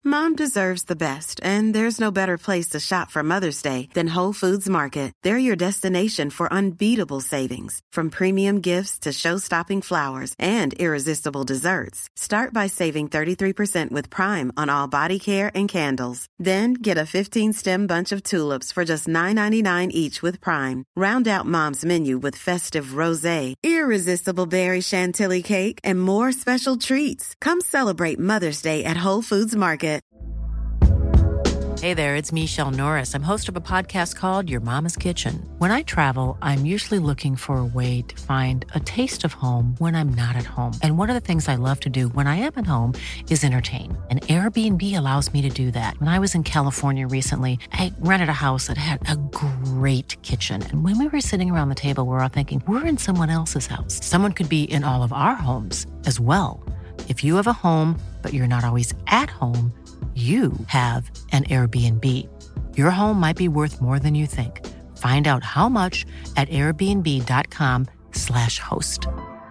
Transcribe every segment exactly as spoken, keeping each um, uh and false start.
Mom deserves the best, and there's no better place to shop for Mother's Day than Whole Foods Market. They're your destination for unbeatable savings, from premium gifts to show-stopping flowers and irresistible desserts. Start by saving thirty-three percent with Prime on all body care and candles. Then get a fifteen-stem bunch of tulips for just nine ninety-nine each with Prime. Round out Mom's menu with festive rosé, irresistible berry chantilly cake, and more special treats. Come celebrate Mother's Day at Whole Foods Market. Hey there, it's Michelle Norris. I'm host of a podcast called Your Mama's Kitchen. When I travel, I'm usually looking for a way to find a taste of home when I'm not at home. And one of the things I love to do when I am at home is entertain. And Airbnb allows me to do that. When I was in California recently, I rented a house that had a great kitchen. And when we were sitting around the table, we were all thinking, we're in someone else's house. Someone could be in all of our homes as well. If you have a home, but you're not always at home, you have an Airbnb. Your home might be worth more than you think. Find out how much at airbnb.com slash host.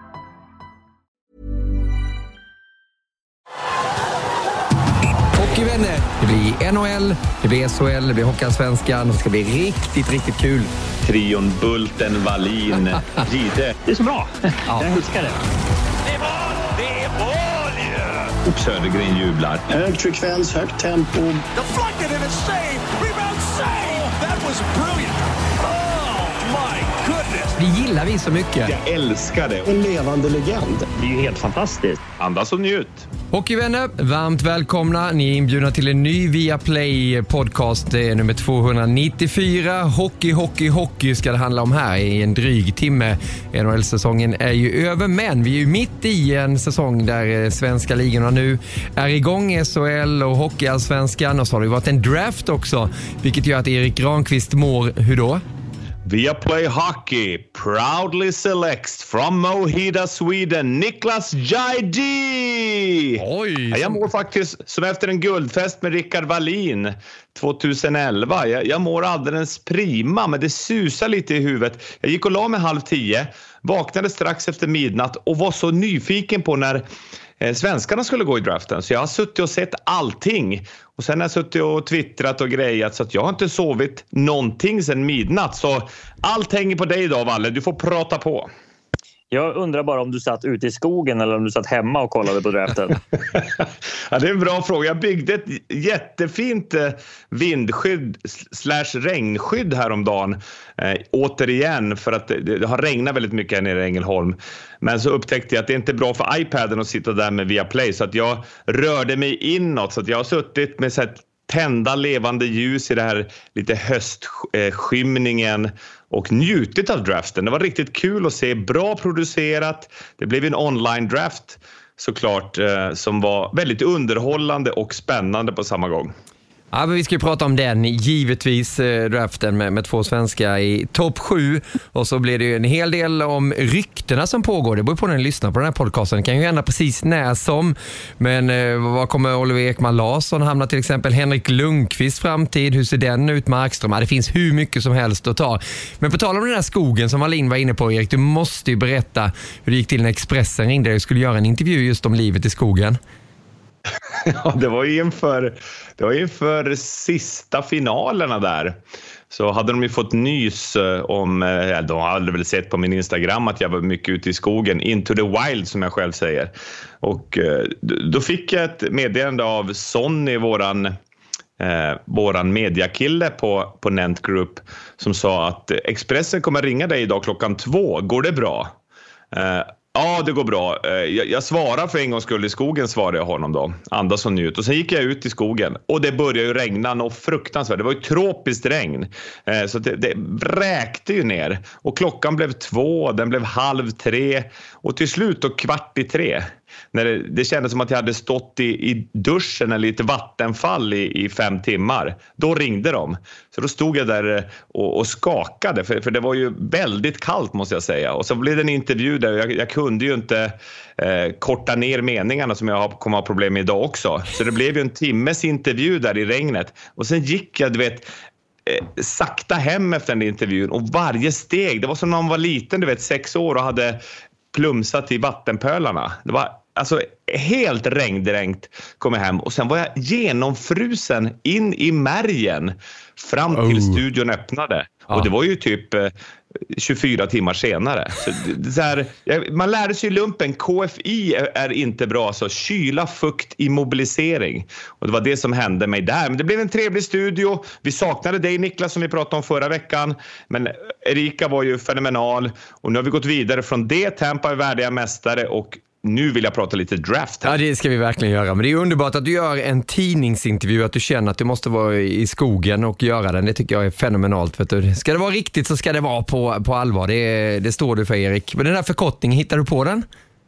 Hockeyvänner, det blir N H L, det blir S H L, det blir Hockeyallsvenskan och det ska bli riktigt, riktigt kul. Trion Bulten, Wallin, Gide. Det är så bra. Ja. Jag älskar det. Det är mål! Det är mål! Och Södergren jublar. Hög frekvens, högt tempo. Deflected in a save. Rebound save. That was brilliant. Oh my goodness. Det gillar vi så mycket. Jag älskar det. En levande legend. Det är ju helt fantastiskt. Andas och njut. Hockeyvänner, varmt välkomna. Ni är inbjudna till en ny Viaplay podcast. Det är nummer tvåhundranittiofyra. Hockey, hockey, hockey ska det handla om här i en dryg timme. N H L-säsongen är ju över, men vi är ju mitt i en säsong där svenska ligorna nu är igång. S H L och Hockeyallsvenskan, och så har det varit en draft också, vilket gör att Erik Granqvist mår hur då? Viaplay Hockey proudly selects from Mohida, Sweden, Niklas Jaidi. Oj! Jag mår faktiskt som efter en guldfest med Rickard Wallin tjugoelva. Jag, jag mår alldeles prima, men det susar lite i huvudet. Jag gick och la mig halv tio, vaknade strax efter midnatt och var så nyfiken på när eh, svenskarna skulle gå i draften. Så jag har suttit och sett allting. Och sen har jag suttit och twittrat och grejat, så att jag har inte sovit någonting sedan midnatt. Så allt hänger på dig idag, Valle. Du får prata på. Jag undrar bara om du satt ute i skogen eller om du satt hemma och kollade på draften. Ja, det är en bra fråga. Jag byggde ett jättefint vindskydd slash regnskydd häromdagen. Eh, återigen, för att det, det har regnat väldigt mycket här nere i Ängelholm. Men så upptäckte jag att det inte är bra för iPaden att sitta där med Viaplay. Så att jag rörde mig inåt. Så att jag har suttit med så här tända levande ljus i det här lite höstskymningen och njutit av draften. Det var riktigt kul att se, bra producerat. Det blev en online draft såklart som var väldigt underhållande och spännande på samma gång. Ja, men vi ska ju prata om den, givetvis eh, draften med, med två svenska i topp sju, och så blir det ju en hel del om ryktena som pågår. Det beror på när ni lyssnar på den här podcasten. Det kan ju hända precis när som, men eh, vad kommer Oliver Ekman Larsson hamna till exempel? Henrik Lundqvist framtid, hur ser den ut? Markström? Ja, det finns hur mycket som helst att ta. Men på tal om den här skogen som Wallin var inne på, Erik, du måste ju berätta hur det gick till när Expressen ringde och skulle göra en intervju just om livet i skogen. Ja, det var ju inför, det var inför sista finalerna där. Så hade de ju fått nys om, ja, de hade väl sett på min Instagram att jag var mycket ute i skogen, into the wild som jag själv säger. Och då fick jag ett meddelande av Sonny, våran, eh, våran mediakille på, på Nent Group, som sa att Expressen kommer ringa dig idag klockan två, går det bra? Eh, Ja, det går bra. Jag, jag svarar för en gångs skull i skogen, svarade jag honom då. Andas och njut. Och sen gick jag ut i skogen. Och det började ju regna något fruktansvärt. Det var ju tropiskt regn. Så det, det vräkte ju ner. Och klockan blev två, den blev halv tre. Och till slut då kvart i tre. När det, det kändes som att jag hade stått i, i duschen eller lite vattenfall i, i fem timmar. Då ringde de. Så då stod jag där och, och skakade. För, för det var ju väldigt kallt, måste jag säga. Och så blev det en intervju där. Jag, jag kunde ju inte eh, korta ner meningarna som jag har, kommer ha problem med idag också. Så det blev ju en timmes intervju där i regnet. Och sen gick jag, du vet, eh, sakta hem efter den intervjun. Och varje steg, det var som när man var liten, du vet, sex år och hade plumsat i vattenpölarna. Det var alltså helt regndränkt kom jag hem och sen var jag genomfrusen in i märgen fram till oh. studion öppnade. Ja. Och det var ju typ eh, tjugofyra timmar senare. Så, så här, man lärde sig i lumpen, K F I är, är inte bra, så kyla, fukt, immobilisering. Och det var det som hände mig där. Men det blev en trevlig studio. Vi saknade dig, Niklas, som vi pratade om förra veckan. Men Erika var ju fenomenal. Och nu har vi gått vidare från det. Tampa är värdiga mästare och nu vill jag prata lite draft här. Ja, det ska vi verkligen göra. Men det är underbart att du gör en tidningsintervju, att du känner att du måste vara i skogen och göra den. Det tycker jag är fenomenalt. Vet du. Ska det vara riktigt så ska det vara på, på allvar. Det, det står du för, Erik. Men den här förkortningen, hittar du på den?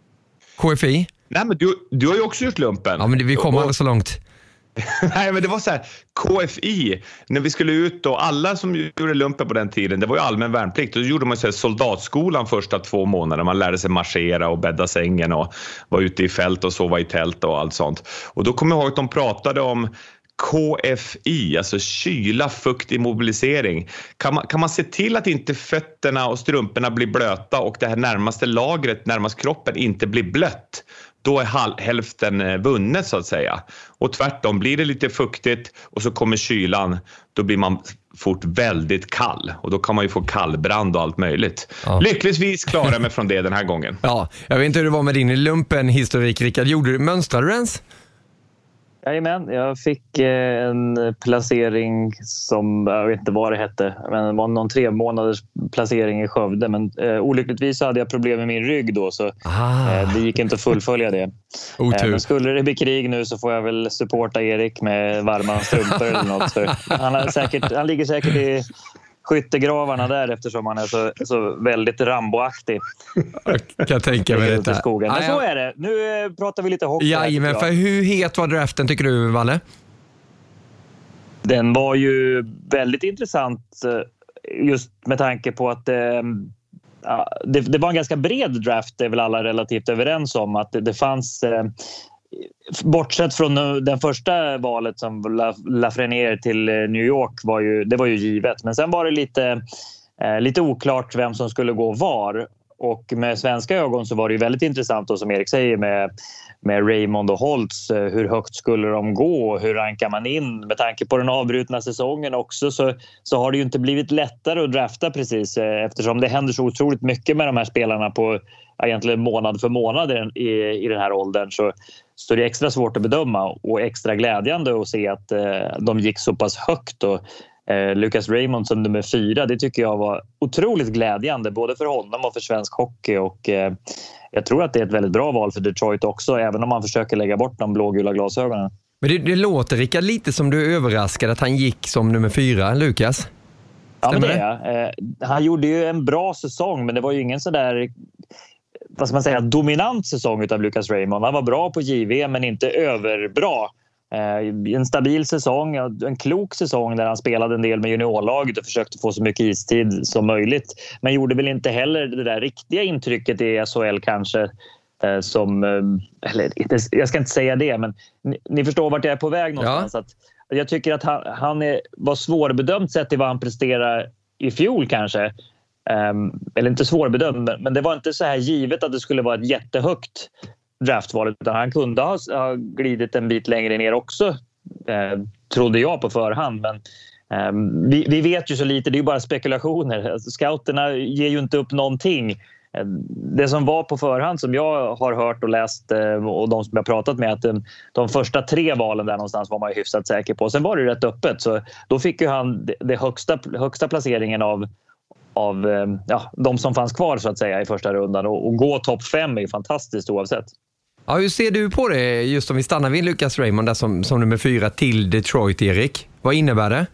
K F I? Nej, men du, du har ju också gjort lumpen. Ja, men det, vi kommer aldrig så långt. Nej, men det var så här, K F I, när vi skulle ut och alla som gjorde lumpen på den tiden, det var ju allmän värnplikt, och då gjorde man så här soldatskolan första två månader, man lärde sig marschera och bädda sängen och var ute i fält och sova i tält och allt sånt. Och då kommer jag ihåg att de pratade om K F I, alltså kyla, fukt, immobilisering. Kan man, kan man se till att inte fötterna och strumporna blir blöta och det här närmaste lagret, närmast kroppen, inte blir blött, då är halv, hälften vunnet så att säga. Och tvärtom, blir det lite fuktigt och så kommer kylan, då blir man fort väldigt kall. Och då kan man ju få kallbrand och allt möjligt. Ja. Lyckligtvis klarar jag mig från det den här gången. Ja, jag vet inte hur det var med din lumpen-historik, Rickard. Gjorde du, mönstrade du ens? Jajamän, jag fick en placering som, jag vet inte vad det hette, men det var någon tre månaders placering i Skövde. Men eh, olyckligtvis hade jag problem med min rygg då, så eh, det gick inte att fullfölja det. Eh, men skulle det bli krig nu så får jag väl supporta Erik med varma strumpor eller något. För han, har säkert, han ligger säkert i skyttegravarna där eftersom han är så, så väldigt Rambo-aktig. Jag kan tänka mig detta. Skogen. Men så är det. Nu pratar vi lite hockey. Ja, men för hur het var draften tycker du, Valle? Den var ju väldigt intressant just med tanke på att ja, det, det var en ganska bred draft, det är väl alla relativt överens om, att det, det fanns bortsett från den första valet som Lafreniere till New York var ju, det var ju givet. Men sen var det lite, eh, lite oklart vem som skulle gå var. Och med svenska ögon så var det ju väldigt intressant då, som Erik säger, med, med Raymond och Holtz. Hur högt skulle de gå? Hur rankar man in? Med tanke på den avbrutna säsongen också så, så har det ju inte blivit lättare att drafta precis. Eftersom det händer så otroligt mycket med de här spelarna på egentligen månad för månad i, i den här åldern. Så, så det är extra svårt att bedöma och extra glädjande att se att eh, de gick så pass högt. Och eh, Lucas Raymond som nummer fyra, det tycker jag var otroligt glädjande både för honom och för svensk hockey. Och eh, jag tror att det är ett väldigt bra val för Detroit också, även om man försöker lägga bort de blågula glasögonen. Men det, det låter, Rickard, lite som du är överraskad att han gick som nummer fyra, Lucas. Ja, men det är eh, han gjorde ju en bra säsong, men det var ju ingen så där, vad ska man säga, dominant säsong utav Lucas Raymond. Han var bra på J V men inte överbra. Eh, en stabil säsong, en klok säsong där han spelade en del med juniorlaget och försökte få så mycket istid som möjligt. Men gjorde väl inte heller det där riktiga intrycket i S H L kanske eh, som, eh, eller jag ska inte säga det, men ni, ni förstår vart jag är på väg någonstans. Ja. Att, jag tycker att han, han är, var svårbedömt sett till vad han presterar i fjol kanske. Um, eller inte svårbedömd, men det var inte så här givet att det skulle vara ett jättehögt draftval, utan han kunde ha, ha glidit en bit längre ner också, eh, trodde jag på förhand. Men um, vi, vi vet ju så lite, det är ju bara spekulationer. Alltså, scouterna ger ju inte upp någonting. Det som var på förhand som jag har hört och läst och de som jag pratat med, att de, de första tre valen där någonstans var man ju hyfsat säker på. Sen var det rätt öppet, så då fick ju han det, det högsta, högsta placeringen av av ja, de som fanns kvar så att säga i första rundan, och, och gå topp fem är ju fantastiskt oavsett. Ja, hur ser du på det, just om vi stannar vid Lucas Raymond där som, som nummer fyra till Detroit, Erik? Vad innebär det?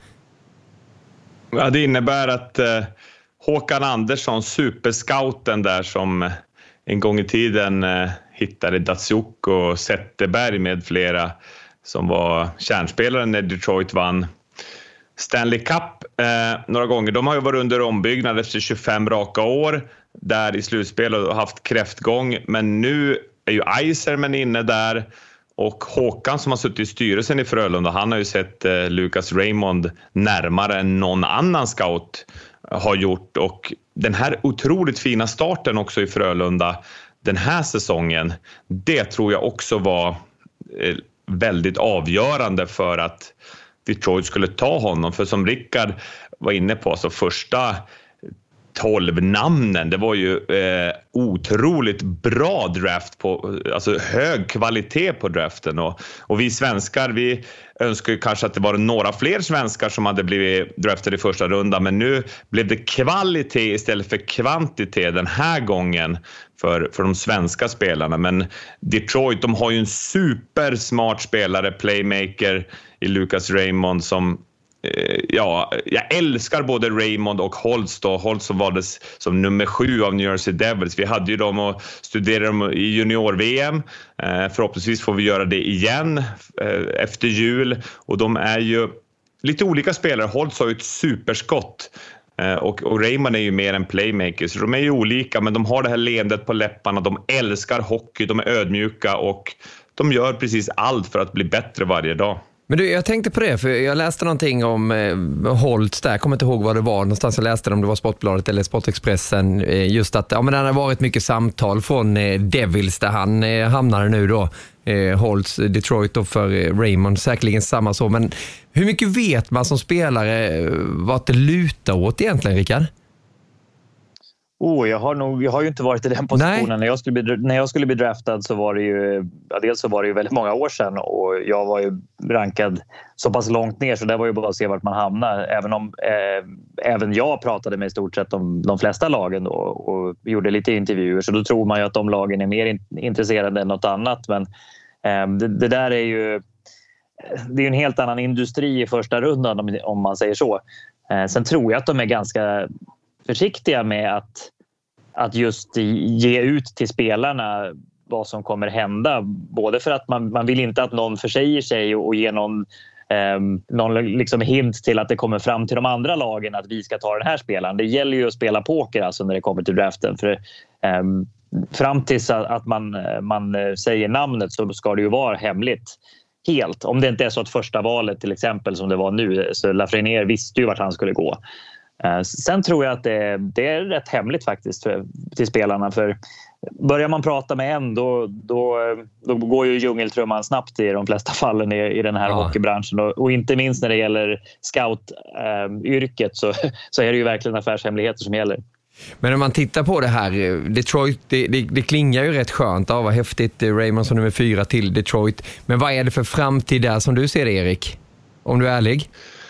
Ja, det innebär att eh, Håkan Andersson, superscouten där som en gång i tiden eh, hittade Datsjuk och Zetterberg med flera som var kärnspelare när Detroit vann Stanley Cup eh, några gånger. De har ju varit under ombyggnad efter tjugofem raka år där i slutspel och haft kräftgång. Men nu är ju Eiserman inne där, och Håkan som har suttit i styrelsen i Frölunda, han har ju sett eh, Lucas Raymond närmare än någon annan scout har gjort. Och den här otroligt fina starten också i Frölunda, den här säsongen, det tror jag också var eh, väldigt avgörande för att Detroit skulle ta honom. För som Rickard var inne på, så första tolv namnen, det var ju eh, otroligt bra draft på, alltså hög kvalitet på draften, och, och vi svenskar, vi önskar ju kanske att det var några fler svenskar som hade blivit draftade i första rundan, men nu blev det kvalitet istället för kvantitet den här gången för, för de svenska spelarna. Men Detroit, de har ju en supersmart spelare, playmaker i Lucas Raymond som ja, jag älskar både Raymond och Holtz då. Holtz som valdes som nummer sju av New Jersey Devils. Vi hade ju dem och studerade dem i junior-V M. Eh, förhoppningsvis får vi göra det igen eh, efter jul. Och de är ju lite olika spelare. Holtz har ju ett superskott. Eh, och, och Raymond är ju mer en playmaker. Så de är ju olika, men de har det här leendet på läpparna. De älskar hockey, de är ödmjuka och de gör precis allt för att bli bättre varje dag. Men du, jag tänkte på det, för jag läste någonting om eh, Holtz där, jag kommer inte ihåg vad det var, någonstans jag läste det, om det var Sportbladet eller Sportexpressen, eh, just att ja, men det har varit mycket samtal från eh, Devils där han eh, hamnade nu då, eh, Holtz, Detroit då för eh, Raymond, säkerligen samma så, men hur mycket vet man som spelare eh, vad det lutar åt egentligen, Rickard? Oh, jag har nog jag har ju inte varit i den positionen. När jag skulle bli när jag skulle bli draftad så var det ju ja, dels så var det ju väldigt många år sedan och jag var ju rankad så pass långt ner så det var ju bara att se vart man hamnar, även om eh, även jag pratade med i stort sett om de flesta lagen då, och gjorde lite intervjuer, så då tror man ju att de lagen är mer in, intresserade än något annat, men eh, det, det där är ju det är en helt annan industri i första rundan om, om man säger så. Eh, sen tror jag att de är ganska försiktiga med att, att just ge ut till spelarna vad som kommer hända. Både för att man, man vill inte att någon försäger sig och, och ge någon, eh, någon liksom hint till att det kommer fram till de andra lagen att vi ska ta den här spelaren. Det gäller ju att spela poker alltså när det kommer till draften. För eh, fram tills att man, man säger namnet så ska det ju vara hemligt helt. Om det inte är så att första valet till exempel som det var nu, så Lafreniere visste ju vart han skulle gå. Sen tror jag att det, det är rätt hemligt faktiskt för, till spelarna, för börjar man prata med en då, då, då går ju djungeltrumman snabbt i de flesta fallen i, i den här ja. hockeybranschen och, och inte minst när det gäller scout-yrket eh, så, så är det ju verkligen affärshemligheter som gäller. Men om man tittar på det här, Detroit, det, det, det klingar ju rätt skönt. Ja, vad häftigt, Raymond som nummer fyra till Detroit. Men vad är det för framtid där som du ser det, Erik? Om du är ärlig?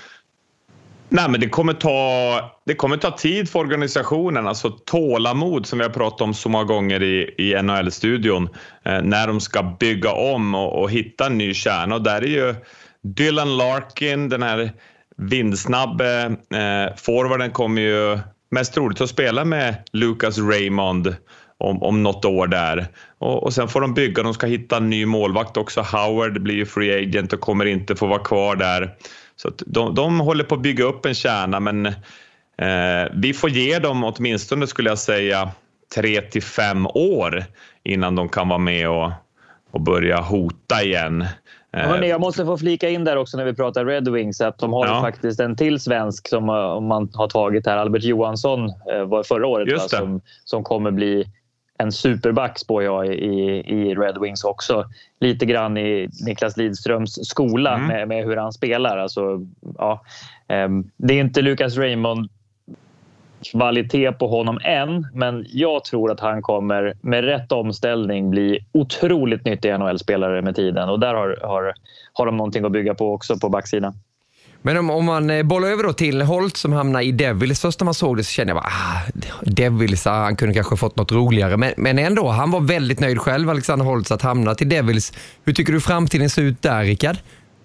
Nej, men det kommer ta det kommer ta tid för organisationen, alltså tålamod som vi har pratat om så många gånger i, i N H L-studion eh, när de ska bygga om och, och hitta en ny kärna. Och där är ju Dylan Larkin, den här vindsnabbe eh, forwarden, kommer ju mest troligt att spela med Lucas Raymond om, om något år där. Och, och sen får de bygga, de ska hitta en ny målvakt också. Howard blir ju free agent och kommer inte få vara kvar där. Så att de, de håller på att bygga upp en kärna, men eh, vi får ge dem åtminstone, skulle jag säga, tre till fem år innan de kan vara med och, och börja hota igen. Eh, Hörrni, jag måste få flika in där också när vi pratar Red Wings att de har ja. faktiskt en till svensk som om man har tagit här, Albert Johansson eh, var förra året va, som, som kommer bli en superback spår jag i, i Red Wings också. Lite grann i Niklas Lidströms skola mm. med, med hur han spelar. Alltså, ja, um, det är inte Lucas Raymond kvalitet på honom än, men jag tror att han kommer med rätt omställning bli otroligt nyttig N H L-spelare med tiden. Och där har, har, har de någonting att bygga på också på backsidan. Men om, om man bollar över då till Holtz som hamnar i Devils, först när man såg det så kände jag bara, ah, Devils, ah, han kunde kanske fått något roligare. Men, men ändå, han var väldigt nöjd själv, Alexander Holtz, att hamna till Devils. Hur tycker du framtiden ser ut där, Rickard?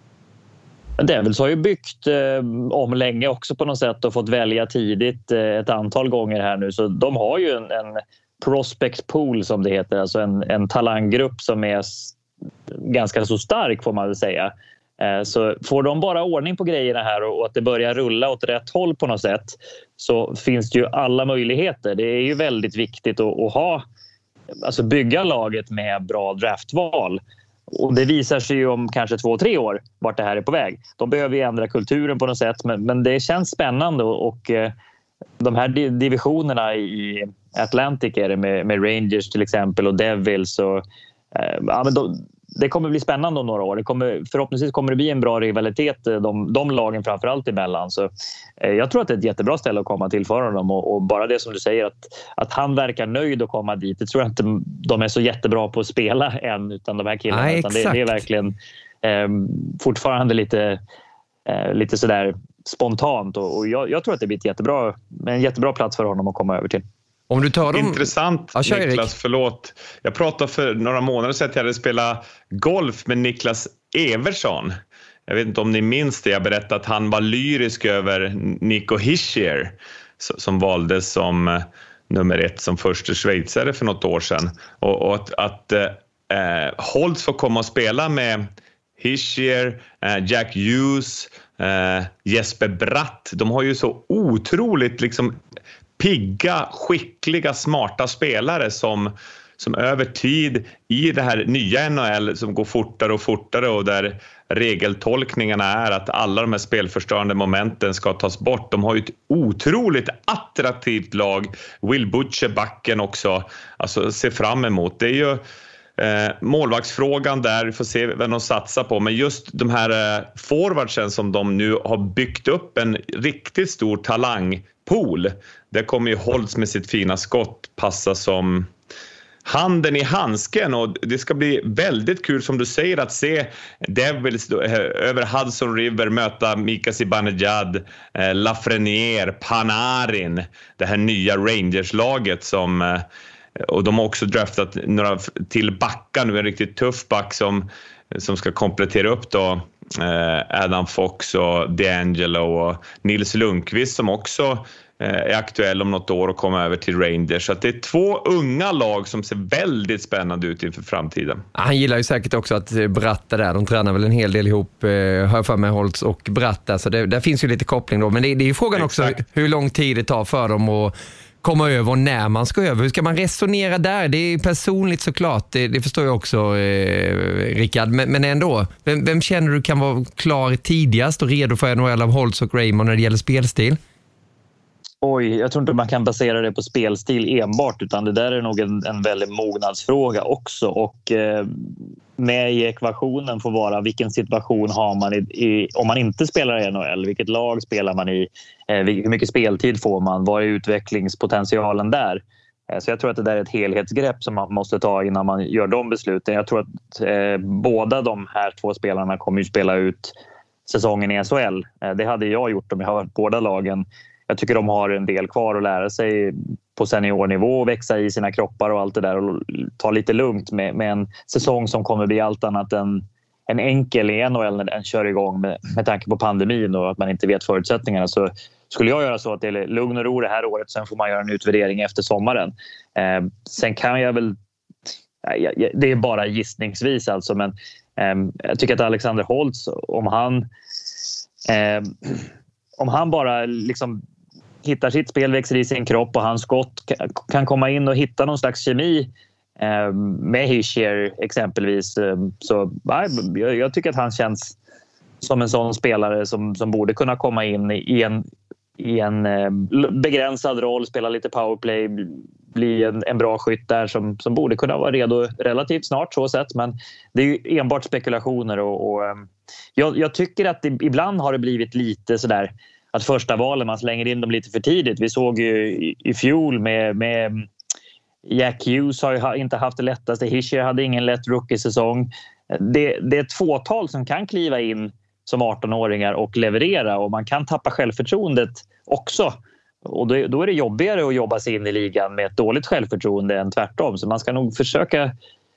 Devils har ju byggt eh, om länge också på något sätt och fått välja tidigt eh, ett antal gånger här nu. Så de har ju en, en prospect pool som det heter, alltså en, en talanggrupp som är s- ganska så stark får man väl säga. Så får de bara ordning på grejerna här och att det börjar rulla åt rätt håll på något sätt så finns det ju alla möjligheter. Det är ju väldigt viktigt att, att ha, alltså bygga laget med bra draftval. Och det visar sig ju om kanske två, tre år vart det här är på väg. De behöver ju ändra kulturen på något sätt, men, men det känns spännande och, och de här divisionerna i Atlantic är det med, med Rangers till exempel och Devils. Och, eh, ja, men då, det kommer bli spännande om några år. Det kommer, förhoppningsvis kommer det bli en bra rivalitet de, de lagen framförallt emellan. Så, eh, jag tror att det är ett jättebra ställe att komma till för honom. Och, och bara det som du säger, att, att han verkar nöjd att komma dit. Det tror jag inte de är så jättebra på att spela än, utan de här killarna. Nej, utan det, det är verkligen eh, fortfarande lite, eh, lite sådär spontant. Och, och jag, jag tror att det blir ett jättebra, en jättebra plats för honom att komma över till. Om du tar dem... Intressant, ja, Niklas, Erik. Förlåt. Jag pratade för några månader sedan att jag hade spelat golf med Niklas Eversson. Jag vet inte om ni minns det. Jag berättade att han var lyrisk över Nico Hischier som valdes som nummer ett som första schweizare för något år sedan. Och, och att, att eh, Holtz får komma och spela med Hischier, eh, Jack Hughes, eh, Jesper Bratt. De har ju så otroligt liksom pigga, skickliga, smarta spelare som, som över tid i det här nya N H L som går fortare och fortare och där regeltolkningarna är att alla de här spelförstörande momenten ska tas bort. De har ju ett otroligt attraktivt lag. Will Butcher backen också. Alltså se fram emot. Det är ju eh, målvaktsfrågan där. Vi får se vem de satsar på. Men just de här eh, forwardsen som de nu har byggt upp en riktigt stor talangpool. Där kommer ju Holtz med sitt fina skott passa som handen i handsken, och det ska bli väldigt kul som du säger att se Devils över Hudson River möta Mika Zibanejad, Lafreniere, Panarin, det här nya Rangers-laget som, och de har också draftat några till backar nu, en riktigt tuff back som, som ska komplettera upp då Adam Fox och DeAngelo och Nils Lundqvist som också är aktuell om något år och kommer över till Rangers. Så att det är två unga lag som ser väldigt spännande ut inför framtiden. Han gillar ju säkert också att Bratta där. De tränar väl en hel del ihop, eh, hör för med Holtz och Bratta. Så det, där finns ju lite koppling då. Men det, det är ju frågan Exakt. också hur lång tid det tar för dem att komma över och när man ska över. Hur ska man resonera där? Det är personligt såklart. Det, det förstår jag också, eh, Rickard. Men, men ändå, vem, vem känner du kan vara klar tidigast och redo för N H L av Holtz och Raymond när det gäller spelstil? Oj, jag tror inte man kan basera det på spelstil enbart, utan det där är nog en, en väldigt mognadsfråga också. Och eh, med i ekvationen får vara vilken situation har man i, i, om man inte spelar i N H L, vilket lag spelar man i, eh, hur mycket speltid får man, vad är utvecklingspotentialen där? Eh, så jag tror att det där är ett helhetsgrepp som man måste ta innan man gör de besluten. Jag tror att eh, båda de här två spelarna kommer ju spela ut säsongen i S H L. Eh, det hade jag gjort om jag har varit båda lagen. Jag tycker de har en del kvar att lära sig på seniornivå och växa i sina kroppar och allt det där och ta lite lugnt med, med en säsong som kommer bli allt annat än en enkel i N H L när den kör igång med, med tanke på pandemin och att man inte vet förutsättningarna. Så skulle jag göra så att det är lugn och ro det här året, sen får man göra en utvärdering efter sommaren. Eh, sen kan jag väl, ja, det är bara gissningsvis alltså, men eh, jag tycker att Alexander Holtz, om han eh, om han bara liksom hittar sitt spel, växer i sin kropp och hans skott kan komma in och hitta någon slags kemi eh, med Hischier exempelvis. Eh, så jag, jag tycker att han känns som en sån spelare som, som borde kunna komma in i en, i en eh, begränsad roll, spela lite powerplay, bli en, en bra skytt där som, som borde kunna vara redo relativt snart så sett. Men det är ju enbart spekulationer och, och eh, jag, jag tycker att det, ibland har det blivit lite sådär att första valen man slänger in dem lite för tidigt. Vi såg ju i, i fjol med, med Jack Hughes har ju inte haft det lättaste. Hischier hade ingen lätt rookie-säsong. Det, det är ett fåtal som kan kliva in som arton-åringar och leverera, och man kan tappa självförtroendet också. Och då, då är det jobbigare att jobba sig in i ligan med ett dåligt självförtroende än tvärtom. Så man ska nog försöka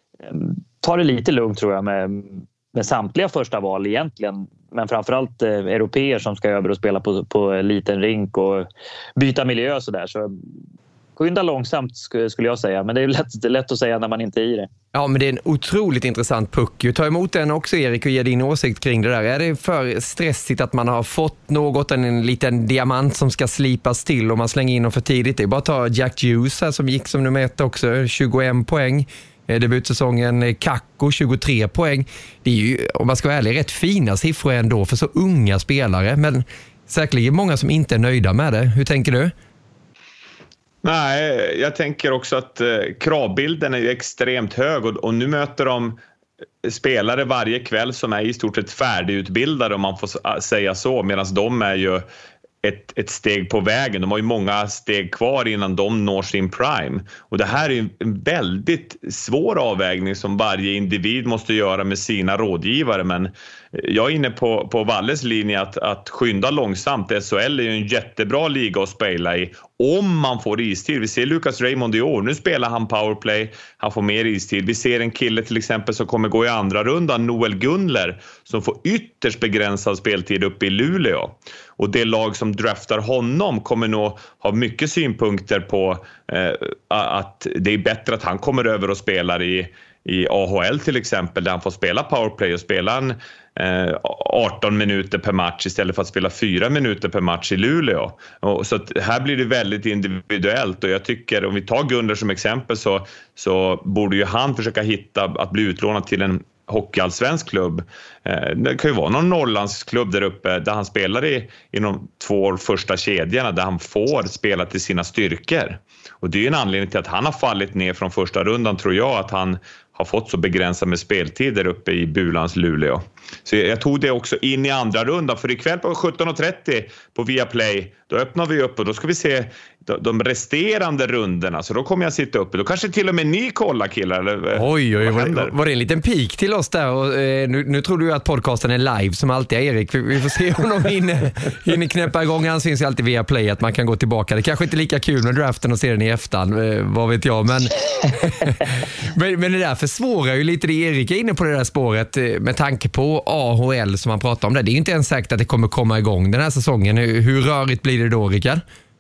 ta det lite lugnt tror jag med, med samtliga första val egentligen. Men framförallt eh, europeer som ska över och spela på, på liten rink och byta miljö och sådär. Så skynda långsamt skulle jag säga. Men det är lätt, lätt att säga när man inte är i det. Ja, men det är en otroligt intressant puck. Ta emot den också, Erik, och ge din åsikt kring det där. Är det för stressigt att man har fått något, en liten diamant som ska slipas till och man slänger in dem för tidigt? Det är bara att ta Jack Hughes här som gick som nummer ett också, tjugoen poäng. Debutsäsongen Kakko tjugotre poäng. Det är ju, om man ska vara ärlig, rätt fina siffror ändå för så unga spelare. Men säkerligen många som inte är nöjda med det. Hur tänker du? Nej, jag tänker också att eh, kravbilden är ju extremt hög och, och nu möter de spelare varje kväll som är i stort sett färdigutbildade, om man får säga så, medan de är ju ett, ett steg på vägen. De har ju många steg kvar innan de når sin prime. Och det här är ju en väldigt svår avvägning som varje individ måste göra med sina rådgivare. Men jag är inne på, på Valles linje att, att skynda långsamt. S H L är ju en jättebra liga att spela i om man får istid. Vi ser Lucas Raymond i år. Nu spelar han powerplay. Han får mer istid. Vi ser en kille till exempel som kommer gå i andra rundan, Noel Gunler, som får ytterst begränsad speltid uppe i Luleå. Och det lag som draftar honom kommer nog ha mycket synpunkter på eh, att det är bättre att han kommer över och spelar i, i A H L till exempel, där han får spela powerplay och spela en eh, arton minuter per match istället för att spela fyra minuter per match i Luleå. Och så att här blir det väldigt individuellt, och jag tycker, om vi tar Gunnar som exempel, så, så borde ju han försöka hitta att bli utlånad till en hockeyallsvensk klubb. Det kan ju vara någon Norrlandsklubb där uppe där han spelar i, i de två första kedjorna, där han får spela till sina styrkor. Och det är ju en anledning till att han har fallit ner från första rundan, tror jag, att han har fått så begränsat med speltid där uppe i Bulans Luleå. Så jag tog det också in i andra rundan, för ikväll på sjutton och trettio på Viaplay, då öppnar vi upp och då ska vi se de resterande runderna, så då kommer jag sitta uppe. Då kanske till och med ni kollar, killar, eller? Oj, oj, var, var det en liten pik till oss där? Och, eh, nu, nu tror du ju att podcasten är live som alltid är, Erik. Vi, vi får se om de hinner, hinner knäppa igång. Han syns ju alltid via Play att man kan gå tillbaka. Det kanske inte är lika kul med draften och se den i efterhand, eh, vad vet jag. Men, men, men det där försvårar ju lite det. Erik är inne på det där spåret eh, med tanke på A H L som man pratar om. Det, det är ju inte ens säkert att det kommer komma igång den här säsongen. Hur, hur rörigt blir det då, Rickard?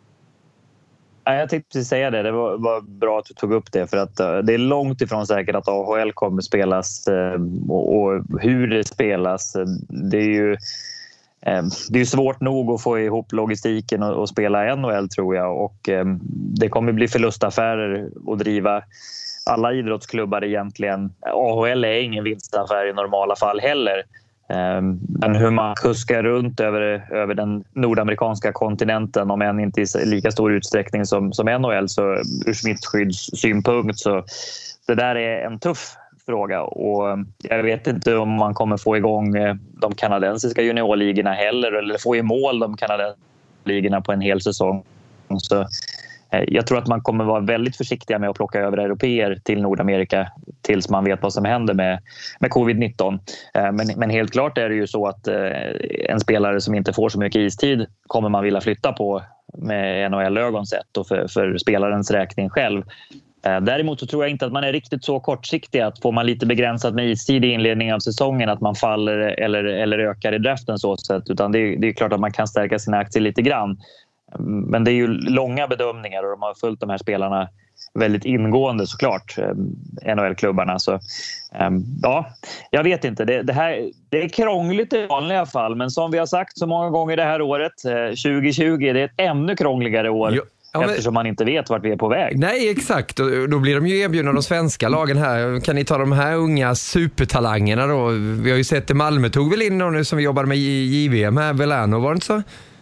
Jag tänkte precis säga det. Det var, var bra att du tog upp det, för att uh, det är långt ifrån säkert att A H L kommer spelas uh, och, och hur det spelas. Uh, det är ju uh, det är svårt nog att få ihop logistiken och, och spela N H L, tror jag. Och um, det kommer bli förlustaffärer att driva alla idrottsklubbar egentligen. A H L är ingen vinstaffär i normala fall heller. Men hur man kuskar runt över, över den nordamerikanska kontinenten, om än inte i lika stor utsträckning som, som N H L, så ur smittskyddssynpunkt, så det där är en tuff fråga. Och jag vet inte om man kommer få igång de kanadensiska juniorligorna heller, eller få i mål de kanadensiska ligorna på en hel säsong. Så jag tror att man kommer vara väldigt försiktiga med att plocka över europeer till Nordamerika tills man vet vad som händer med, med covid nitton. Men, men helt klart är det ju så att en spelare som inte får så mycket istid kommer man vilja flytta på med N H L-ögon sett och för, för spelarens räkning själv. Däremot så tror jag inte att man är riktigt så kortsiktig att får man lite begränsat med istid i inledningen av säsongen att man faller eller, eller ökar i draften så sätt. Utan det är, det är klart att man kan stärka sina aktier lite grann. Men det är ju långa bedömningar och de har följt de här spelarna väldigt ingående såklart, N H L-klubbarna. Så ja, jag vet inte. Det, det, här, det är krångligt i vanliga fall, men som vi har sagt så många gånger det här året, tjugo tjugo, det är ett ännu krångligare år. Jo. Ja, men, eftersom man inte vet vart vi är på väg. Nej, exakt. Och då blir de ju erbjudna de svenska lagen här. Kan ni ta de här unga supertalangerna då? Vi har ju sett det, Malmö tog väl in nu som vi jobbade med i J V M här, Velano, var det inte så?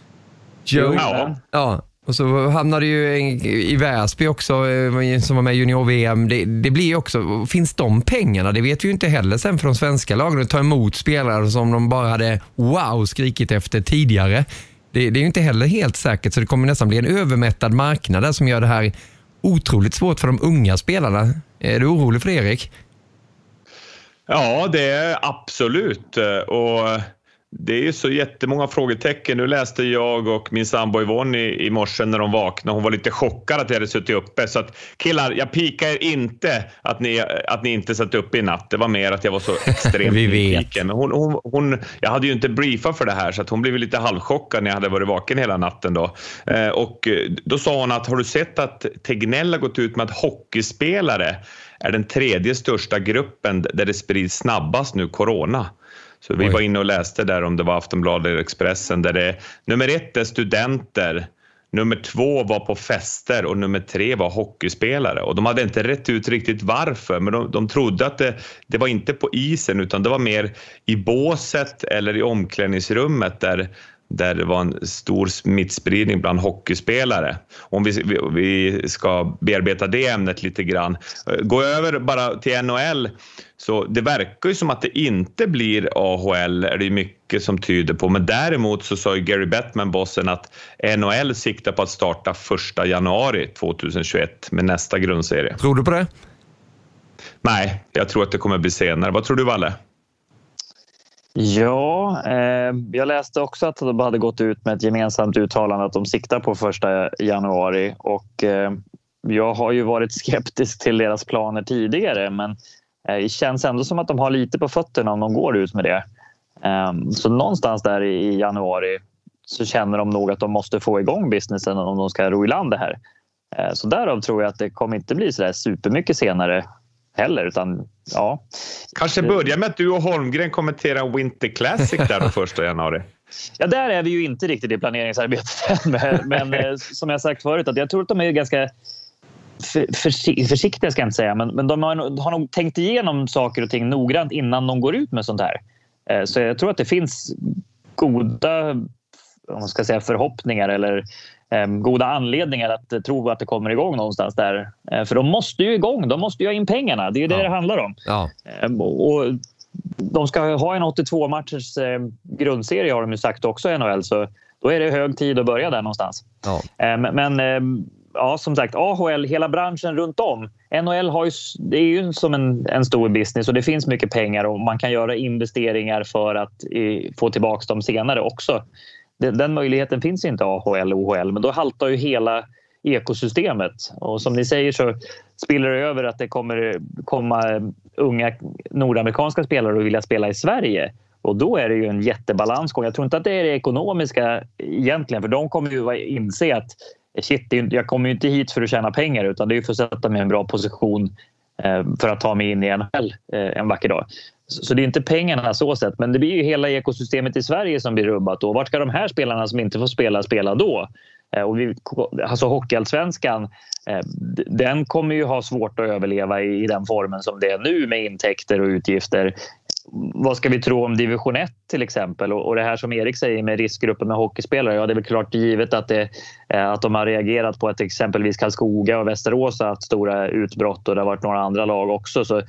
Joe. Ja. Ja. Och så hamnade ju i Väsby också som var med i junior-V M. Det, det blir också, finns de pengarna? Det vet vi ju inte heller sen för de svenska lagen att ta emot spelare som de bara hade wow skrikit efter tidigare. Det, det är ju inte heller helt säkert, så det kommer nästan bli en övermättad marknad där som gör det här otroligt svårt för de unga spelarna. Är du orolig för det, Erik? Ja, det är absolut. Och det är så jättemånga frågetecken. Nu läste jag och min sambo Yvonne i, i morse när de vaknade. Hon var lite chockad att jag hade suttit uppe. Så att killar, jag pikar er inte att ni, att ni inte satt uppe i natt. Det var mer att jag var så extremt nyfiken. Hon, hon, hon, jag hade ju inte briefat för det här, så att hon blev lite halvchockad när jag hade varit vaken hela natten då. Eh, och då sa hon att har du sett att Tegnell har gått ut med att hockeyspelare är den tredje största gruppen där det sprids snabbast nu corona. Så vi Oj. var inne och läste där om det var Aftonbladet eller Expressen, där det nummer ett är studenter, nummer två var på fester och nummer tre var hockeyspelare. Och de hade inte rätt ut riktigt varför, men de, de trodde att det, det var inte på isen utan det var mer i båset eller i omklädningsrummet där där det var en stor smittspridning bland hockeyspelare. Om vi, vi, vi ska bearbeta det ämnet lite grann. Gå över bara till N H L, så det verkar ju som att det inte blir A H L, är det mycket som tyder på. Men däremot så sa ju Gary Bettman, bossen, att N H L siktar på att starta första januari tjugohundratjugoett med nästa grundserie. Tror du på det? Nej, jag tror att det kommer bli senare. Vad tror du, Valle? Ja, eh, jag läste också att de hade gått ut med ett gemensamt uttalande att de siktar på första januari, och eh, jag har ju varit skeptisk till deras planer tidigare, men eh, det känns ändå som att de har lite på fötterna om de går ut med det. Eh, så någonstans där i januari så känner de nog att de måste få igång businessen om de ska ro i land det här. Eh, så därav tror jag att det kommer inte bli så där supermycket senare heller, utan ja. Kanske börja med att du och Holmgren kommenterar Winter Classic där då första januari. Ja, där är vi ju inte riktigt i planeringsarbetet. Men, men som jag sagt förut, att jag tror att de är ganska för, för, försiktiga, ska jag inte säga. Men, men de har, har nog tänkt igenom saker och ting noggrant innan de går ut med sånt här. Så jag tror att det finns goda, om man ska säga, förhoppningar eller Um, goda anledningar att tro att det kommer igång någonstans där. Uh, för de måste ju igång, de måste ju ha in pengarna. Det är det ja. det handlar om. Ja. Um, och de ska ha en åttiotvå matchers uh, grundserie, har de ju sagt också i N H L. Så då är det hög tid att börja där någonstans. Ja. Um, men um, ja, som sagt, A H L, hela branschen runt om. N H L har ju, det är ju som en, en stor business, och det finns mycket pengar och man kan göra investeringar för att i, få tillbaka dem senare också. Den möjligheten finns inte A H L och O H L, men då haltar ju hela ekosystemet. Och som ni säger så spiller det över att det kommer komma unga nordamerikanska spelare och vilja spela i Sverige. Och då är det ju en jättebalansgång. Jag tror inte att det är det ekonomiska egentligen, för de kommer ju inse att shit, jag kommer ju inte hit för att tjäna pengar, utan det är ju för att sätta mig i en bra position för att ta mig in i N H L en vacker dag. Så det är inte pengarna så sett, men det blir ju hela ekosystemet i Sverige som blir rubbat. Och vart ska de här spelarna som inte får spela spela då? Och vi, alltså hockeyallsvenskan, den kommer ju ha svårt att överleva i den formen som det är nu med intäkter och utgifter. Vad ska vi tro om division ett till exempel? Och det här som Erik säger med riskgruppen med hockeyspelare, ja, det är väl klart givet att, det, att de har reagerat på att exempelvis Karlskoga och Västerås har haft stora utbrott, och det har varit några andra lag också. Så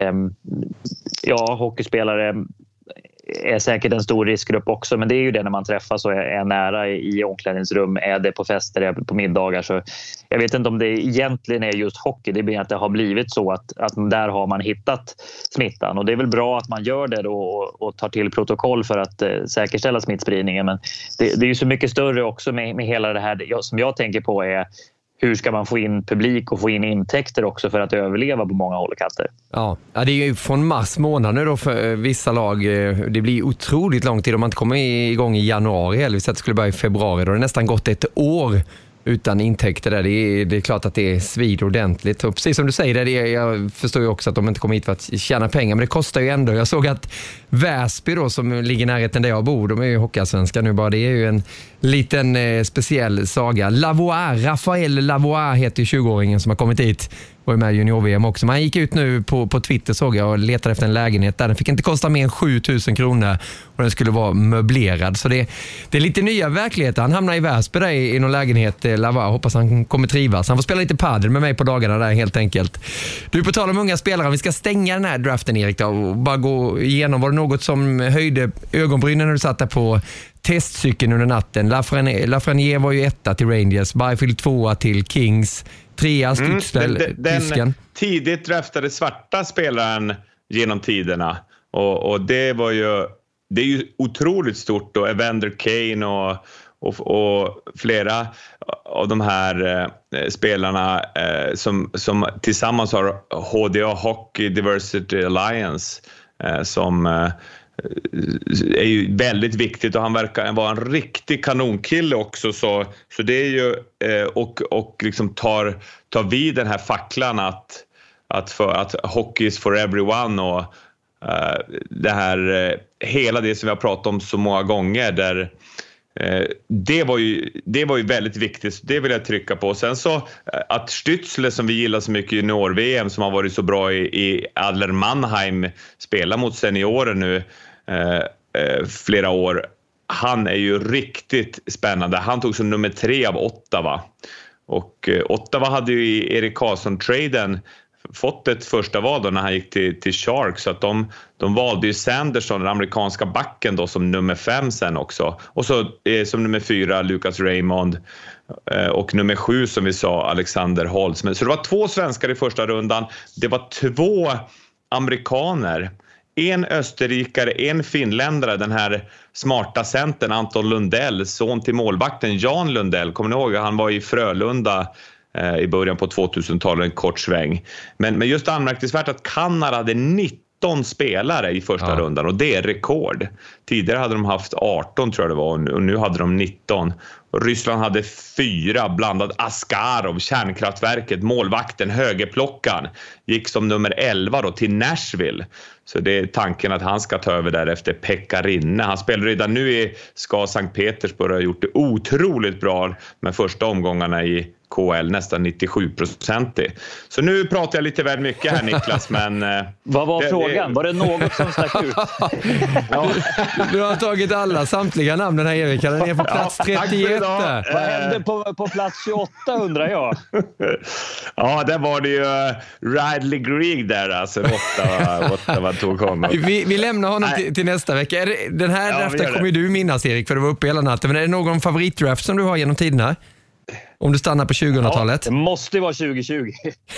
ja, hockeyspelare är säkert en stor riskgrupp också, men det är ju det när man träffas och är, är nära i, i omklädningsrum, är det på fester, är det på middagar. Så jag vet inte om det egentligen är just hockey, det blir att det har blivit så att, att där har man hittat smittan, och det är väl bra att man gör det då och, och tar till protokoll för att eh, säkerställa smittspridningen. Men det, det är ju så mycket större också med, med hela det här jag, som jag tänker på är hur ska man få in publik och få in intäkter också för att överleva på många håll och kanter. Ja, det är ju från mars månad nu då för vissa lag. Det blir otroligt lång tid om man inte kommer igång i januari, eller så att det skulle börja i februari. Då har det nästan gått ett år utan intäkter där. Det är, det är klart att det är svid ordentligt. Och precis som du säger, det är, jag förstår ju också att de inte kommer hit för att tjäna pengar, men det kostar ju ändå. Jag såg att Väsby då, som ligger i närheten där jag bor, de är ju hockeyallsvenska nu bara. Det är ju en liten eh, speciell saga. Lavoie, Raphael Lavoie heter ju tjugoåringen som har kommit hit. Var ju med i junior-V M också. Man gick ut nu på, på Twitter, såg jag, och letade efter en lägenhet där. Den fick inte kosta mer än sju tusen kronor och den skulle vara möblerad. Så det, det är lite nya verkligheter. Han hamnar i Väsby där i, i någon lägenhet, Lavoie. Hoppas han kommer trivas. Han får spela lite padel med mig på dagarna där helt enkelt. Du, på tal om unga spelare, vi ska stänga den här draften, Erik, då, och bara gå igenom. Var det något som höjde ögonbrynen när du satt där på testcykeln under natten? Lafreniere, Lafreniere var ju etta till Rangers, Byfield tvåa till Kings, trea Stützle, mm, den, den, den tidigt draftade svarta spelaren genom tiderna, och, och det var ju det är ju otroligt stort då. Evander Kane och, och, och flera av de här eh, spelarna eh, som, som tillsammans har H D A Hockey Diversity Alliance eh, som eh, är ju väldigt viktigt, och han verkar vara en riktig kanonkille också, så, så det är ju eh, och, och liksom tar, tar vid den här facklan att, att, för, att hockey is for everyone, och eh, det här eh, hela det som vi har pratat om så många gånger där. Det var, ju, det var ju väldigt viktigt, det vill jag trycka på. Sen så att Stützle, som vi gillar så mycket i junior-V M, som har varit så bra i, i Adler Mannheim, spelar mot seniorer nu eh, flera år. han är ju riktigt spännande. Han tog som nummer tre av Ottawa. Och eh, Ottawa hade ju i Erik Karlsson-traden fått ett första val då när han gick till, till Sharks. Så att de, de valde ju Sanderson, den amerikanska backen då, som nummer fem sen också. Och så eh, som nummer fyra Lucas Raymond. Eh, och nummer sju som vi sa Alexander Holtz. Så det var två svenskar i första rundan. Det var två amerikaner. En österrikare, en finländare, den här smarta centern Anton Lundell, son till målvakten Jan Lundell. Kommer ni ihåg? Han var i Frölunda eh, i början på tvåtusentalet, en kort sväng. Men, men just anmärkningsvärt att Kanada hade nitton spelare i första ja. rundan och det är rekord. Tidigare hade de haft arton tror jag det var och nu hade de nitton. Och Ryssland hade fyra, blandad Askarov, kärnkraftverket, målvakten, högerplockan. Gick som nummer elva då till Nashville. Så det är tanken att han ska ta över där efter Pekka Rinne. Han spelar redan nu i ska Sankt Petersburg och har gjort det otroligt bra med första omgångarna i K L, nästan nittiosju procent. Så nu pratar jag lite väl mycket här Niklas, men... Vad var det, frågan? Det... Var det något som stack ut? Ja. Du har tagit alla, samtliga namn den här Erik. Han är på plats ja, trettioett. Vad hände på, på plats tjugoåtta undrar jag? Ja, där var det ju uh, Ridley Greig där, alltså åtta, åtta vad tog honom. Vi, vi lämnar honom till, till nästa vecka. Är det, den här ja, draften kommer du minnas Erik, för du var uppe hela natten. Men är det någon favoritdraft som du har genom tiderna? Om du stannar på tjugohundratalet? Ja, det måste vara tjugo tjugo.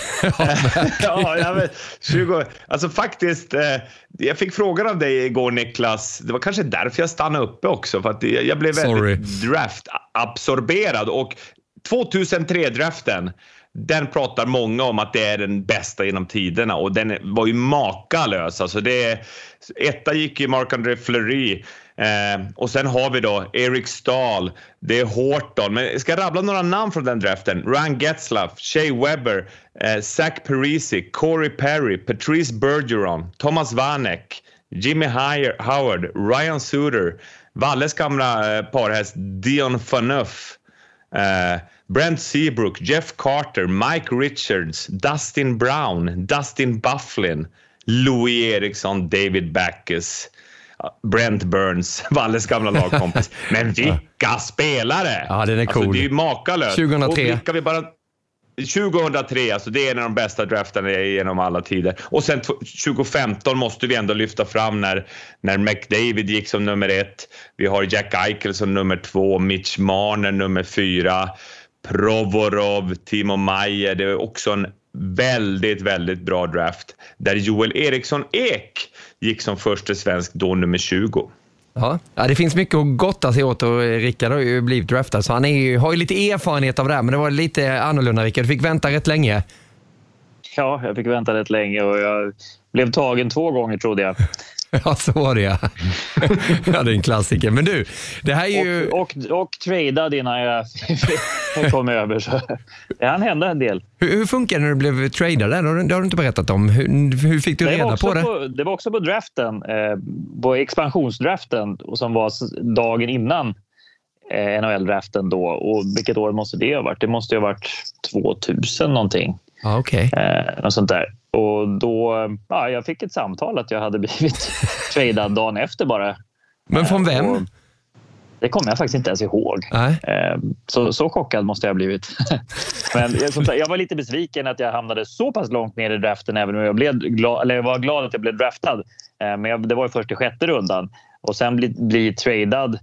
ja, jag vet, tjugo Alltså faktiskt, eh, jag fick frågan av dig igår Niklas. Det var kanske därför jag stannade uppe också. För att jag, jag blev Sorry. väldigt draft-absorberad. Och tjugohundratre-draften, den pratar många om att det är den bästa genom tiderna. Och den var ju makalös. Alltså det, etta gick i Marc-André Fleury. Eh, och sen har vi då Eric Stahl, det är Horton, men jag ska rabbla några namn från den draften. Ryan Getzlaff, Shea Weber, eh, Zach Parisi, Corey Perry, Patrice Bergeron, Thomas Vanek, Jimmy Heyer, Howard, Ryan Suter, Valles gamla eh, parhäst Dion Phaneuf, eh, Brent Seabrook, Jeff Carter, Mike Richards, Dustin Brown, Dustin Bufflin, Louis Eriksson, David Backes, Brent Burns, Valles gamla lagkompis. Men vilka spelare! Ja, den är cool. Alltså, det är ju makalöst. tjugohundratre. Och vi bara... tjugohundratre, alltså det är en av de bästa drafterna genom alla tider. Och sen tjugofemton måste vi ändå lyfta fram när, när McDavid gick som nummer ett. Vi har Jack Eichel som nummer två, Mitch Marner nummer fyra, Provorov, Timo Meier. Det är också en väldigt, väldigt bra draft. Där Joel Eriksson Ek gick som första svensk då nummer tjugo. Ja, ja, det finns mycket att gotta sig åt och Rickard har ju blivit draftad så han är ju, har ju lite erfarenhet av det här, men det var lite annorlunda Rickard. Du fick vänta rätt länge. Ja, jag fick vänta rätt länge och jag blev tagen två gånger trodde jag. Ja, så var det ja. Ja, det är en klassiker. Men du, det här är ju... Och, och, och tradad innan jag kom över. Så det hann hända en del. Hur, hur funkar det när du blev tradad? Det har, det har du inte berättat om. Hur, hur fick du det reda på det? På, det var också på draften. Eh, på expansionsdraften som var dagen innan eh, N H L-draften då. Och vilket år måste det ha varit? Det måste ju ha varit tvåtusen någonting. Ah, okej. Okay. Eh, något sånt där. Och då, ja, jag fick ett samtal att jag hade blivit tradad dagen efter bara. Men från vem? Och det kommer jag faktiskt inte ens ihåg. Nej. Så, så chockad måste jag ha blivit. Men jag var lite besviken att jag hamnade så pass långt ner i draften även om jag, blev glad, eller jag var glad att jag blev draftad. Men jag, det var ju först i sjätte rundan. Och sen bli, bli tradad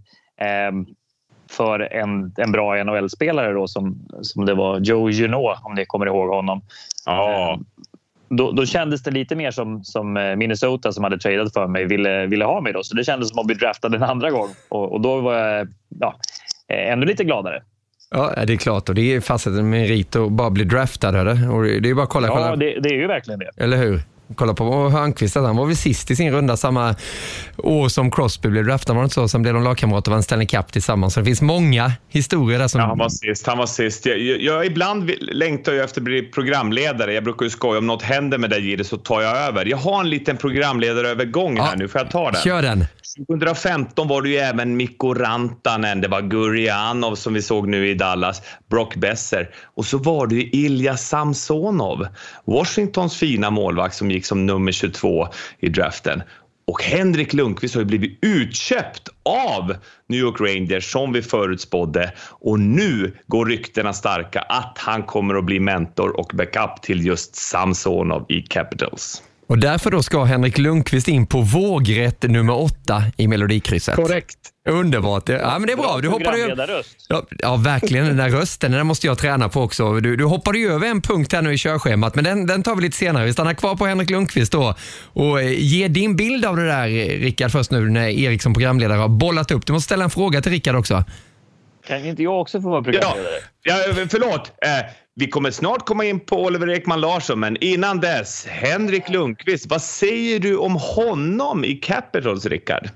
för en, en bra N H L-spelare då som, som det var Joe Juneau, om ni kommer ihåg honom. Ja. Då, då kändes det lite mer som, som Minnesota som hade tradat för mig ville, ville ha mig då. Så det kändes som att bli draftad en andra gång. Och, och då var jag ja, ännu lite gladare. Ja, det är klart. Och det är fast en merit att bara bli draftad. Eller? Och det är bara att kolla. Ja, kolla. Det, det är ju verkligen det. Eller hur? Kolla på Hörnqvist, han var väl sist i sin runda samma år som Crosby blev draftad, var det inte så? Sen blev de lagkamrater och vann Stanley Cup tillsammans. Så det finns många historier där som... Ja, han var sist, han var sist. Jag, jag, jag ibland längtar jag efter att bli programledare. Jag brukar ju skoja, om något händer med det Gide så tar jag över. Jag har en liten programledarövergång här ja, nu, för jag tar den. Kör den. tjugohundrafemton var det ju även Mikko Rantanen, det var Gurianov som vi såg nu i Dallas, Brock Besser. Och så var det ju Ilja Samsonov, Washingtons fina målvakt som gick som nummer tjugotvå i draften. Och Henrik Lundqvist har ju blivit utköpt av New York Rangers som vi förutspådde. Och nu går ryktena starka att han kommer att bli mentor och backup till just Samsonov i Capitals. Och därför då ska Henrik Lundqvist in på vågrätt nummer åtta i Melodikrysset. Korrekt. Underbart. Ja, men det är bra. Du hoppar ju... ja, ja, verkligen. Den där rösten, den där måste jag träna på också. Du, du hoppade ju över en punkt här nu i körschemat, men den, den tar vi lite senare. Vi stannar kvar på Henrik Lundqvist då. Och eh, ge din bild av det där, Rickard, först nu när Erik som programledare har bollat upp. Du måste ställa en fråga till Rickard också. Kan inte jag också få vara programledare? Ja, ja förlåt. Eh, vi kommer snart komma in på Oliver Ekman Larsson, men innan dess, Henrik Lundqvist, vad säger du om honom i Capitals, Rickard?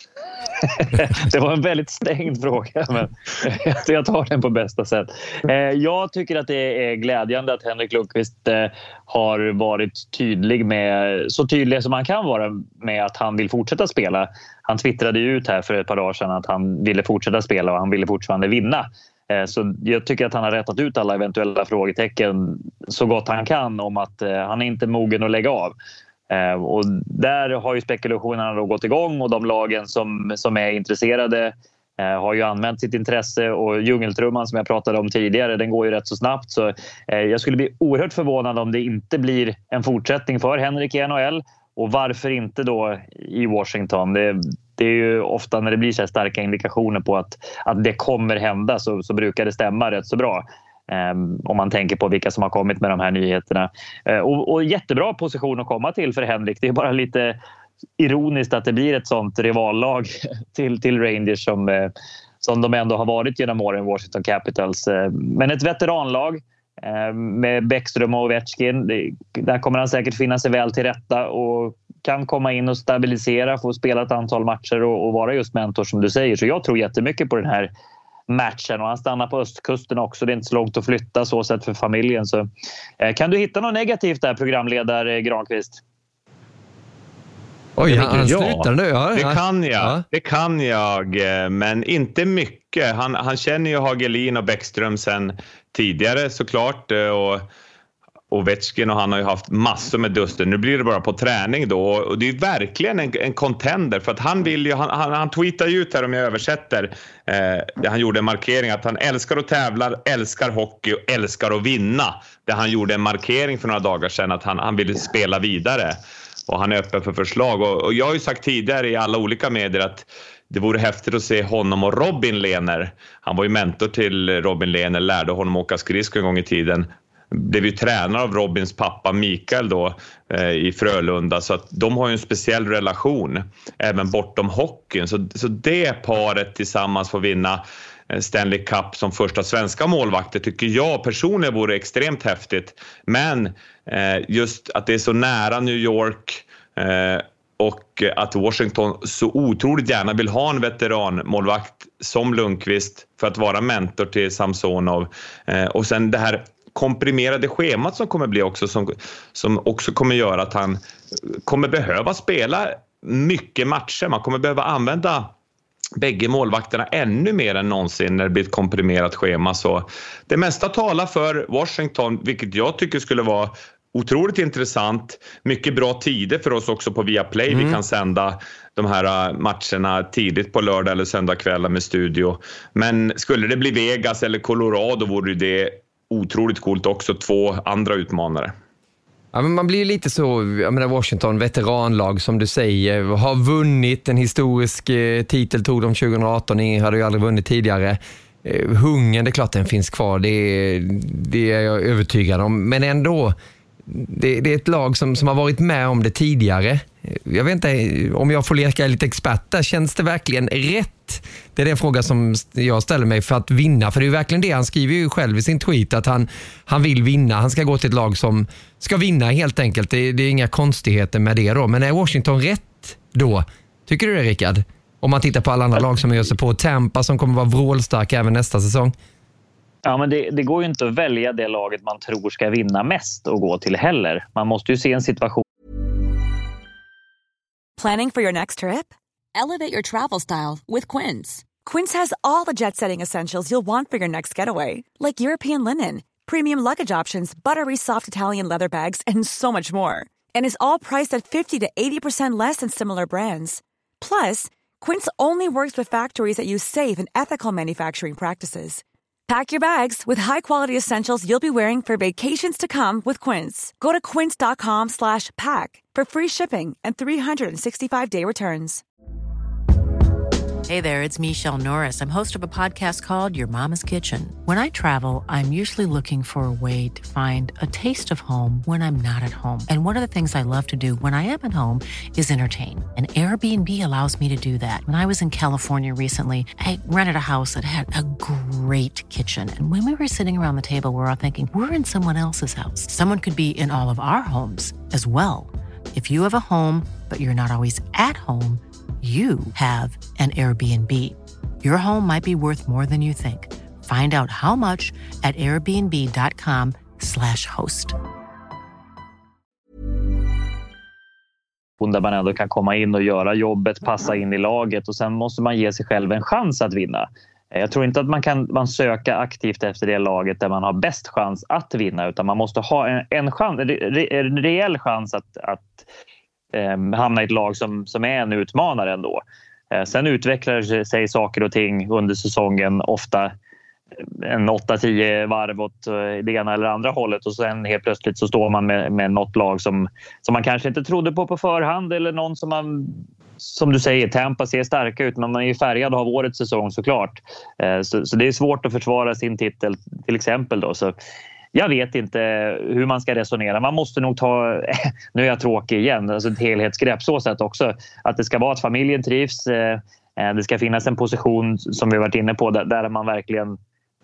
Det var en väldigt stängd fråga, men jag tar den på bästa sätt. Jag tycker att det är glädjande att Henrik Lundqvist har varit tydlig med, så tydlig som han kan vara med att han vill fortsätta spela. Han twittrade ut här för ett par dagar sedan att han ville fortsätta spela och han ville fortfarande vinna. Så jag tycker att han har rättat ut alla eventuella frågetecken så gott han kan om att han är inte mogen att lägga av. Uh, och där har ju spekulationerna då gått igång och de lagen som, som är intresserade uh, har ju använt sitt intresse och djungeltrumman som jag pratade om tidigare, den går ju rätt så snabbt, så uh, jag skulle bli oerhört förvånad om det inte blir en fortsättning för Henrik i N H L, och varför inte då i Washington. Det, det är ju ofta när det blir så här starka indikationer på att, att det kommer hända så, så brukar det stämma rätt så bra. Um, om man tänker på vilka som har kommit med de här nyheterna. Uh, och, och jättebra position att komma till för Henrik. Det är bara lite ironiskt att det blir ett sånt rivallag till, till Rangers som, uh, som de ändå har varit genom åren, Washington Capitals. Uh, men ett veteranlag uh, med Bäckström och Ovechkin. Det, där kommer han säkert finna sig väl till rätta och kan komma in och stabilisera, få spela ett antal matcher och, och vara just mentor som du säger. Så jag tror jättemycket på den här matchen, och han stannar på östkusten också. Det är inte så långt att flytta så sett för familjen. Så, eh, kan du hitta något negativt där, programledare Granqvist? Oj, han, han slutar nu. Ja, det ja. kan jag. Ja. Det kan jag, men inte mycket. Han, han känner ju Hagelin och Bäckström sen tidigare såklart, och Ovechkin och han har ju haft massor med duster. Nu blir det bara på träning då, och det är verkligen en, en contender, för att han vill ju, han, han, han tweetar ju ut här, om jag översätter, eh, han gjorde en markering att han älskar att tävla, älskar hockey och älskar att vinna. Där han gjorde en markering för några dagar sedan att han, han ville spela vidare, och han är öppen för förslag, och, och jag har ju sagt tidigare i alla olika medier att det vore häftigt att se honom och Robin Lehner. Han var ju mentor till Robin Lehner, lärde honom åka skridskor en gång i tiden. Blev ju tränare av Robins pappa Mikael då eh, i Frölunda, så att de har ju en speciell relation även bortom hockeyn. Så, så det paret tillsammans får vinna Stanley Cup som första svenska målvakter tycker jag personligen vore extremt häftigt. Men eh, just att det är så nära New York eh, och att Washington så otroligt gärna vill ha en veteranmålvakt som Lundqvist för att vara mentor till Samsonov. Eh, och sen det här komprimerade schemat som kommer bli också, som, som också kommer göra att han kommer behöva spela mycket matcher. Man kommer behöva använda bägge målvakterna ännu mer än någonsin när det blir ett komprimerat schema. Så det mesta talar för Washington, vilket jag tycker skulle vara otroligt intressant. Mycket bra tider för oss också på Viaplay. Mm. Vi kan sända de här matcherna tidigt på lördag eller söndagkvällar med studio. Men skulle det bli Vegas eller Colorado vore det otroligt coolt också, två andra utmanare. Ja, men man blir ju lite så, jag menar Washington, veteranlag som du säger, har vunnit en historisk eh, titel, tog de tjugo arton, ni hade ju aldrig vunnit tidigare. Eh, hungern, det är klart den finns kvar, det, det är jag övertygad om, men ändå, det, det är ett lag som, som har varit med om det tidigare. Jag vet inte om jag får leka lite expert där, känns det verkligen rätt? Det är den fråga som jag ställer mig för att vinna, för det är ju verkligen det han skriver ju själv i sin tweet, att han, han vill vinna, han ska gå till ett lag som ska vinna helt enkelt, det, det är inga konstigheter med det då, men är Washington rätt då? Tycker du det, Rickard? Om man tittar på alla andra lag som gör sig på, Tampa som kommer vara vrålstark även nästa säsong. Ja, men det, det går ju inte att välja det laget man tror ska vinna mest och gå till heller. Man måste ju se en situation. Planning for your next trip? Elevate your travel style with Quince. Quince has all the jet-setting essentials you'll want for your next getaway, like European linen, premium luggage options, buttery soft Italian leather bags, and so much more. and is all priced at fifty to eighty percent less than similar brands. Plus, Quince only works with factories that use safe and ethical manufacturing practices. Pack your bags with high-quality essentials you'll be wearing for vacations to come with Quince. Go to quince.com slash pack for free shipping and three sixty-five day returns. Hey there, it's Michelle Norris. I'm host of a podcast called Your Mama's Kitchen. When I travel, I'm usually looking for a way to find a taste of home when I'm not at home. And one of the things I love to do when I am at home is entertain. And Airbnb allows me to do that. When I was in California recently, I rented a house that had a great kitchen. And when we were sitting around the table, we were all thinking, we're in someone else's house. Someone could be in all of our homes as well. If you have a home, but you're not always at home, you have an Airbnb. Your home might be worth more than you think. Find out how much at airbnb.com slash host. Där man ändå kan komma in och göra jobbet, passa in i laget och sen måste man ge sig själv en chans att vinna. Jag tror inte att man kan man söka aktivt efter det laget där man har bäst chans att vinna, utan man måste ha en, en, chans, en reell chans att, att eh, hamna i ett lag som, som är en utmanare ändå. Eh, sen utvecklar sig saker och ting under säsongen, ofta en åtta tio varv åt det ena eller andra hållet, och sen helt plötsligt så står man med, med något lag som, som man kanske inte trodde på på förhand, eller någon som man, som du säger, Tampa ser starka ut, men man är ju färgad av årets säsong såklart. Så, så det är svårt att försvara sin titel till exempel då. Så jag vet inte hur man ska resonera. Man måste nog ta, nu är jag tråkig igen, alltså ett helhetsgrepp så sätt också, att det ska vara att familjen trivs, det ska finnas en position som vi varit inne på där, där man verkligen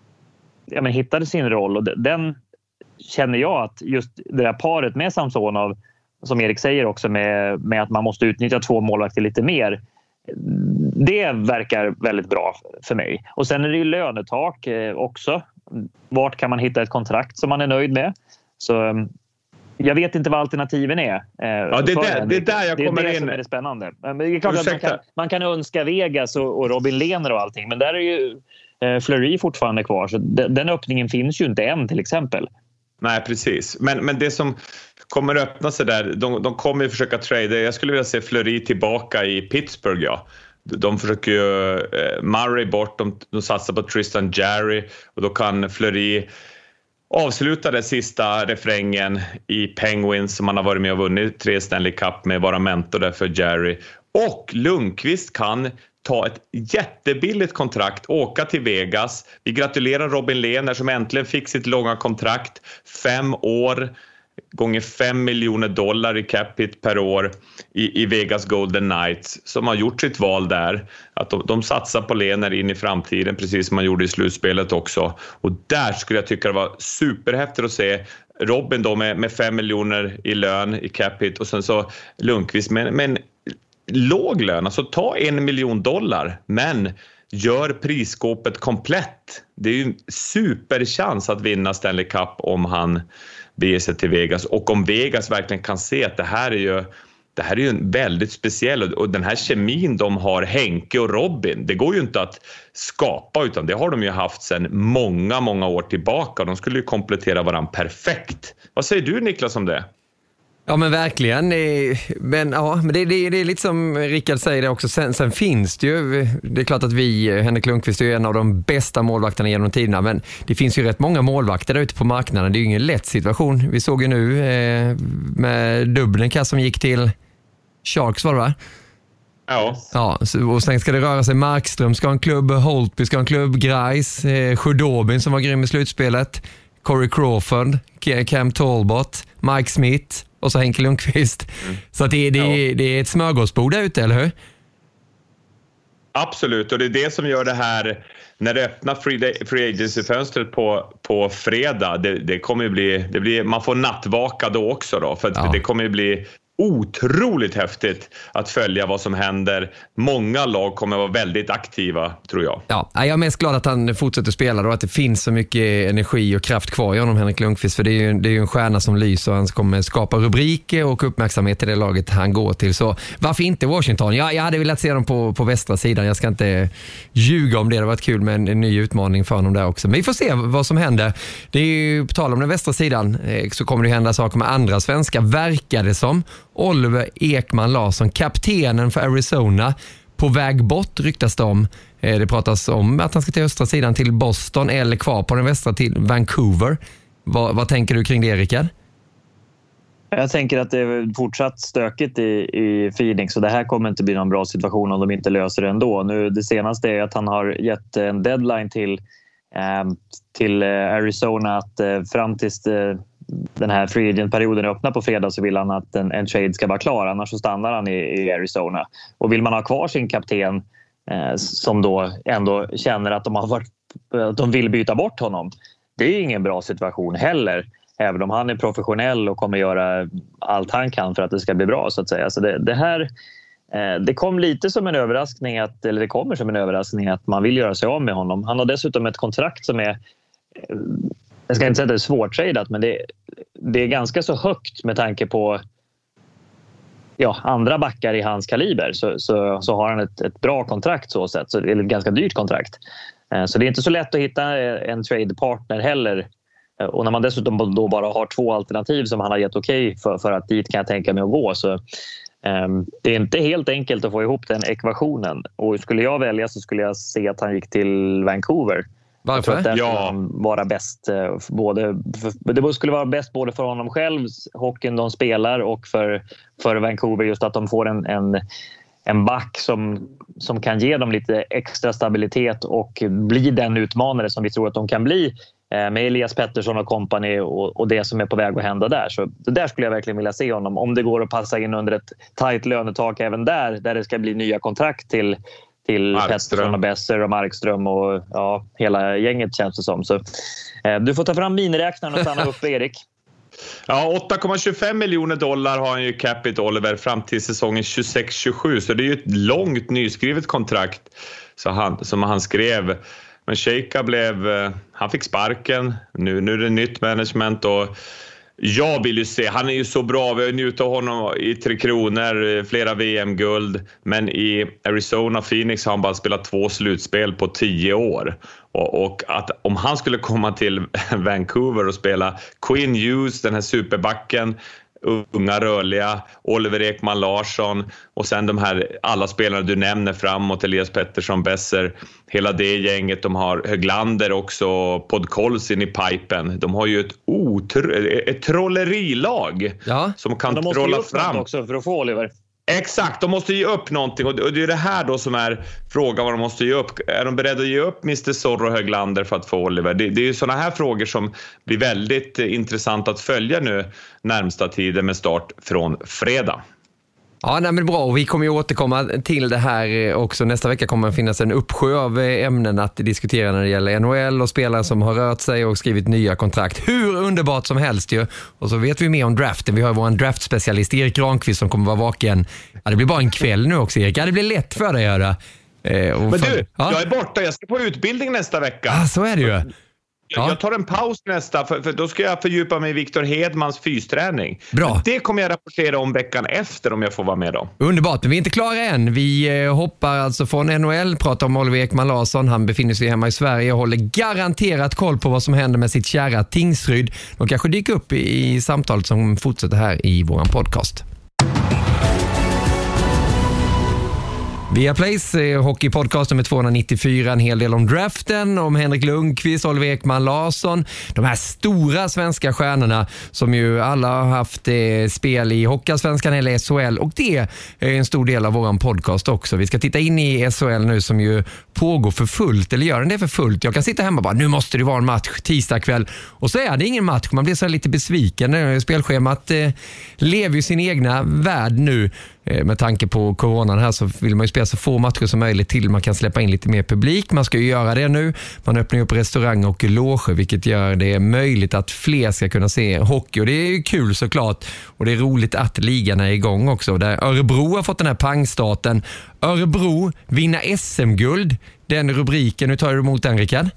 ja, men hittade sin roll, och den känner jag att just det där paret med Samsonov, som Erik säger också, med, med att man måste utnyttja två målvakter lite mer, det verkar väldigt bra för mig. Och sen är det ju lönetak också. Vart kan man hitta ett kontrakt som man är nöjd med? Så jag vet inte vad alternativen är. Ja, det, är där, det är där jag kommer det är det in. Som är det spännande. Men det är klart att man kan, man kan önska Vegas och, och Robin Lehner och allting, men där är ju Fleury fortfarande kvar, så den, den öppningen finns ju inte än till exempel. Nej, precis. Men, men det som kommer öppna sig där, de, de kommer ju försöka trade. Jag skulle vilja se Fleury tillbaka i Pittsburgh, ja. De försöker ju eh, Murray bort, de, de satsar på Tristan Jarry, och då kan Fleury avsluta den sista refrängen i Penguins, som man har varit med och vunnit tre Stanley Cup med, vara mentor där för Jarry. Och Lundqvist kan ta ett jättebilligt kontrakt, åka till Vegas. Vi gratulerar Robin Lehner som äntligen fick sitt långa kontrakt. Fem år gånger fem miljoner dollar i capita per år i, i Vegas Golden Knights, som har gjort sitt val där. Att de, de satsar på Lehner in i framtiden, precis som man gjorde i slutspelet också. Och där skulle jag tycka det var superhäftigt att se Robin då med, med fem miljoner i lön i capita, och sen så Lundqvist med, med en låg lön, alltså ta en miljon dollar, men gör prisskåpet komplett. Det är ju en superchans att vinna Stanley Cup om han beger sig till Vegas, och om Vegas verkligen kan se att det här är ju det här är ju en väldigt speciell, och den här kemin de har, Henke och Robin, det går ju inte att skapa, utan det har de ju haft sedan många, många år tillbaka. De skulle ju komplettera varandra perfekt. Vad säger du, Niklas, om det? Ja, men verkligen. Men, ja, men det, det, det är lite som Rickard säger det också. Sen, sen finns det ju, det är klart att vi, Henrik Lundqvist är ju en av de bästa målvakterna genom tiderna, men det finns ju rätt många målvakter där ute på marknaden. Det är ju ingen lätt situation. Vi såg ju nu eh, med Dublenka som gick till Sharks, var det va? Ja. Ja, och sen ska det röra sig. Markström ska ha en klubb, Holtby ska ha en klubb, Grais, eh, Khudobin som var grym i slutspelet, Corey Crawford, Cam Talbot, Mike Smith och så Henke Lundqvist. Mm. Så att det, det, ja. det är ett smörgåsbord där ute, eller hur? Absolut, och det är det som gör det här, när det öppnar free, free agency-fönstret på, på fredag, det, det kommer ju bli, det blir, man får nattvaka då också då, för att ja. det kommer ju bli otroligt häftigt att följa vad som händer. Många lag kommer vara väldigt aktiva, tror jag. Ja, jag är mest glad att han fortsätter spela och att det finns så mycket energi och kraft kvar i honom, Henrik Lundqvist, för det är ju, det är ju en stjärna som lyser och han kommer skapa rubriker och uppmärksamhet till det laget han går till. Så varför inte Washington? Ja, jag hade velat se dem på, på västra sidan. Jag ska inte ljuga om det. Det har varit kul med en, en ny utmaning för honom där också. Men vi får se vad som händer. Det är ju, på tal om den västra sidan, så kommer det hända saker med andra svenskar, verkar det som. Oliver Ekman Larsson, kaptenen för Arizona, på väg bort ryktas det om. Det pratas om att han ska till östra sidan till Boston eller kvar på den västra till Vancouver. Vad, vad tänker du kring det, Rickard? Jag tänker att det är fortsatt stökigt i, i Phoenix och det här kommer inte bli någon bra situation om de inte löser det ändå. Nu, det senaste är att han har gett en deadline till, eh, till Arizona att eh, fram tills eh, den här free agent-perioden är öppna på fredag så vill han att en, en trade ska vara klar, annars så stannar han i, i Arizona. Och vill man ha kvar sin kapten eh, som då ändå känner att de, har varit, att de vill byta bort honom, det är ingen bra situation heller. Även om han är professionell och kommer göra allt han kan för att det ska bli bra, så att säga. Så det, det här eh, det kom lite som en överraskning att, eller det kommer som en överraskning att man vill göra sig av med honom. Han har dessutom ett kontrakt som är, jag ska inte säga att det är svårtradat, men det, det är ganska så högt med tanke på ja, andra backar i hans kaliber. Så, så, så har han ett, ett bra kontrakt så sätt, så, eller ett ganska dyrt kontrakt. Eh, så det är inte så lätt att hitta en trade-partner heller. Och när man dessutom då bara har två alternativ som han har gett okej okay för, för att dit kan jag tänka mig att gå, så um, det är inte helt enkelt att få ihop den ekvationen. Och skulle jag välja så skulle jag se att han gick till Vancouver. Varför? Jag tror att ja. vara bäst, både, för, det skulle vara bäst både för honom själv, hockeyn de spelar, och för, för Vancouver, just att de får en, en, en back som, som kan ge dem lite extra stabilitet och bli den utmanare som vi tror att de kan bli med Elias Pettersson och kompani och, och det som är på väg att hända där. Så det där skulle jag verkligen vilja se honom, om det går att passa in under ett tajt lönetak även där, där det ska bli nya kontrakt till, till Pettersson och Besser och Markström och ja, hela gänget, känns det som. Så eh, du får ta fram miniräknaren och stanna upp, Erik. Ja, åtta komma tjugofem miljoner dollar har han ju capita, Oliver, fram till säsongen tjugosex tjugosju. Så det är ju ett långt nyskrivet kontrakt så han, som han skrev. Men Sheika blev, han fick sparken, nu, nu är det nytt management och jag vill ju se, han är ju så bra, vi har njutit av honom i Tre Kronor, flera V M-guld, men i Arizona, Phoenix har han bara spelat två slutspel på tio år. Och, och att om han skulle komma till Vancouver och spela Quinn Hughes, den här superbacken, unga rörliga, Oliver Ekman Larsson och sen de här alla spelare du nämner framåt, Elias Pettersson, Besser, hela det gänget, de har Höglander också, Podkolzin i pipen, de har ju ett, otro- ett trollerilag ja. som kan de måste trolla upp fram också för att få Oliver. Exakt, de måste ge upp någonting och det är det här då som är frågan vad de måste ge upp. Är de beredda att ge upp mister Zorro Höglander för att få Oliver? Det, det är ju sådana här frågor som blir väldigt intressant att följa nu närmsta tiden med start från fredag. Ja, nej, men bra. Och vi kommer ju återkomma till det här också. Nästa vecka kommer det finnas en uppsjö av ämnen att diskutera när det gäller N H L och spelare som har rört sig och skrivit nya kontrakt. Hur underbart som helst ju. Och så vet vi mer om draften. Vi har vår draftspecialist Erik Granqvist som kommer vara vaken. Ja, det blir bara en kväll nu också, Erik. Ja, det blir lätt för dig att göra. Eh, men för... du, ja? jag är borta. Jag ska på utbildning nästa vecka. Ja, så är det ju. Ja. Jag tar en paus nästa, för, för då ska jag fördjupa mig i Victor Hedmans fysträning. Bra. Det kommer jag rapportera om veckan efter om jag får vara med då. Underbart, men vi är inte klara än. Vi eh, hoppar alltså från N H L, pratar om Oliver Ekman Larsson. Han befinner sig hemma i Sverige och håller garanterat koll på vad som händer med sitt kära Tingsryd. De kanske dyker upp i, i samtalet som fortsätter här i våran podcast. Via Plays eh, hockeypodcast nummer tvåhundranittiofyra, en hel del om draften, om Henrik Lundqvist, Oliver Ekman Larsson, de här stora svenska stjärnorna som ju alla har haft eh, spel i Hockeyallsvenskan eller S H L, och det är en stor del av våran podcast också. Vi ska titta in i S H L nu som ju pågår för fullt, eller gör den det för fullt? Jag kan sitta hemma och bara, nu måste det vara en match tisdag kväll, och så är det ingen match, man blir så lite besviken. Spelschemat eh, lever ju sin egna värld nu. med tanke på coronan här så vill man ju spela så få matcher som möjligt till man kan släppa in lite mer publik. Man ska ju göra det nu. Man öppnar upp restaurang och loger, vilket gör det möjligt att fler ska kunna se hockey. Och det är ju kul såklart. Och det är roligt att ligan är igång också. Där Örebro har fått den här pangstarten. Örebro vinna S M-guld. Den rubriken, hur tar du emot den, Rickard?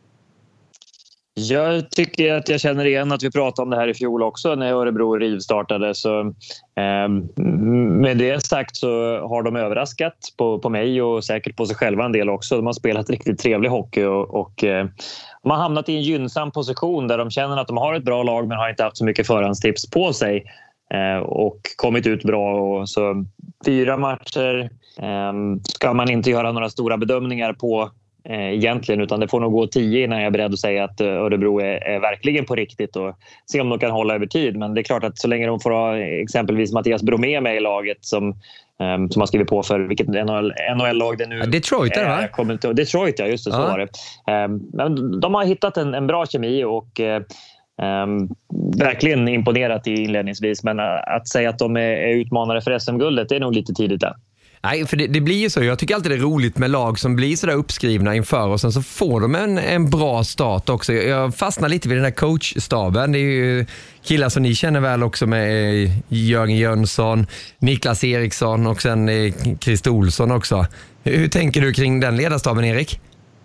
Jag tycker att jag känner igen att vi pratade om det här i fjol också när Örebro rivstartade. Så, eh, med det sagt så har de överraskat på, på mig och säkert på sig själva en del också. De har spelat riktigt trevlig hockey och, och eh, de har hamnat i en gynnsam position där de känner att de har ett bra lag men har inte haft så mycket förhandstips på sig. Eh, och kommit ut bra. Och så fyra matcher eh, ska man inte göra några stora bedömningar på egentligen, utan det får nog gå tio innan jag är beredd att säga att Örebro är, är verkligen på riktigt och se om de kan hålla över tid. Men det är klart att så länge de får ha exempelvis Mattias Bromé med i laget som, um, som har skrivit på för vilket N H L-lag det nu ja, Detroit är det, va? Kommer till, Detroit, ja, just det, så ja. var det. Um, men de har hittat en, en bra kemi och um, verkligen imponerat i inledningsvis, men att säga att de är, är utmanare för S M-guldet, det är nog lite tidigt där. Nej, för det, det blir ju så. Jag tycker alltid det är roligt med lag som blir sådär uppskrivna inför och sen så får de en, en bra start också. Jag fastnar lite vid den här coachstaben. Det är ju killar som ni känner väl också med Jörgen Jönsson, Niklas Eriksson och sen Christer Olsson också. Hur tänker du kring den ledarstaben, Erik?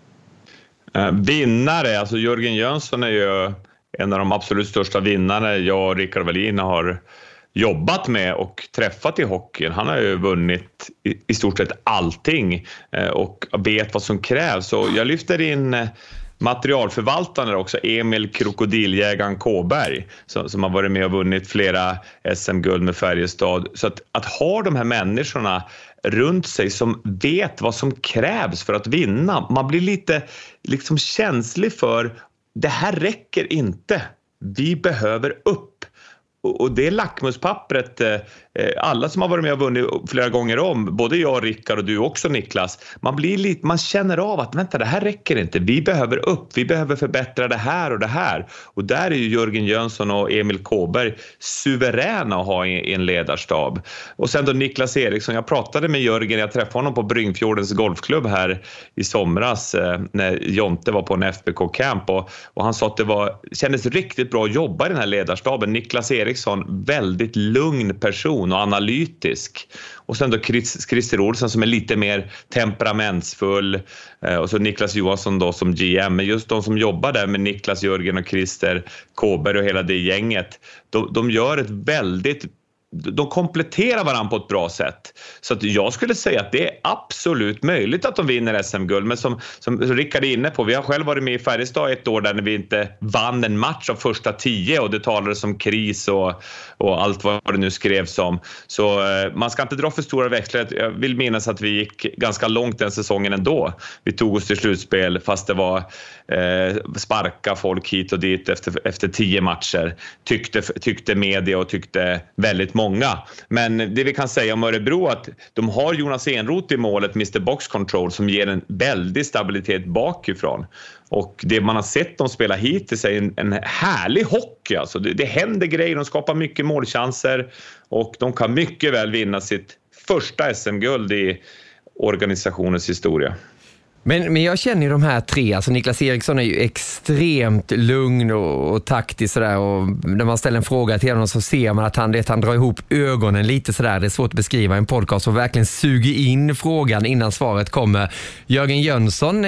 Uh, vinnare, alltså Jörgen Jönsson är ju en av de absolut största vinnarna jag och Rickard Wallin har jobbat med och träffat i hockeyn. Han har ju vunnit i, i stort sett allting eh, och vet vad som krävs. Och jag lyfter in eh, materialförvaltare också, Emil Krokodiljägaren Kåberg som, som har varit med och vunnit flera S M-guld med Färjestad. Så att, att ha de här människorna runt sig som vet vad som krävs för att vinna. Man blir lite liksom känslig för det här räcker inte. Vi behöver upp. Och det är lackmuspappret, alla som har varit med och vunnit flera gånger om, både jag och Rickard och du också, Niklas, man blir lite, man känner av att vänta, det här räcker inte, vi behöver upp, vi behöver förbättra det här och det här. Och där är ju Jörgen Jönsson och Emil Kåberg suveräna att ha i en ledarstab. Och sen då Niklas Eriksson, jag pratade med Jörgen, jag träffade honom på Bryngfjordens golfklubb här i somras när Jonte var på en F B K-camp och, och han sa att det var, kändes riktigt bra att jobba i den här ledarstaben. Niklas Eriksson, väldigt lugn person och analytisk. Och sen då Chris, Christer Olsson som är lite mer temperamentsfull. Eh, och så Niklas Johansson då som G M. Men just de som jobbar där med Niklas, Jörgen och Christer Kåberg och hela det gänget. De, de gör ett väldigt... De kompletterar varandra på ett bra sätt. Så att jag skulle säga att det är absolut möjligt att de vinner S M-guld. Men som, som Rickard är inne på, vi har själv varit med i Färjestad ett år där när vi inte vann en match av första tio och det talades om kris och, och allt vad det nu skrevs om. Så eh, man ska inte dra för stora växlar. Jag vill minnas att vi gick ganska långt den säsongen ändå. Vi tog oss till slutspel fast det var eh, sparka folk hit och dit efter, efter tio matcher. Tyckte, tyckte media och tyckte väldigt många. Men det vi kan säga om Örebro att de har Jonas Enroth i målet, mister Box Control, som ger en väldig stabilitet bakifrån. Och det man har sett dem spela hittills är en, en härlig hockey. Alltså det, det händer grejer, de skapar mycket målchanser och de kan mycket väl vinna sitt första S M-guld i organisationens historia. Men, men jag känner ju de här tre, alltså Niklas Eriksson är ju extremt lugn och, och taktisk sådär, och när man ställer en fråga till honom så ser man att han, det, han drar ihop ögonen lite sådär, det är svårt att beskriva en podcast och verkligen suger in frågan innan svaret kommer. Jörgen Jönsson,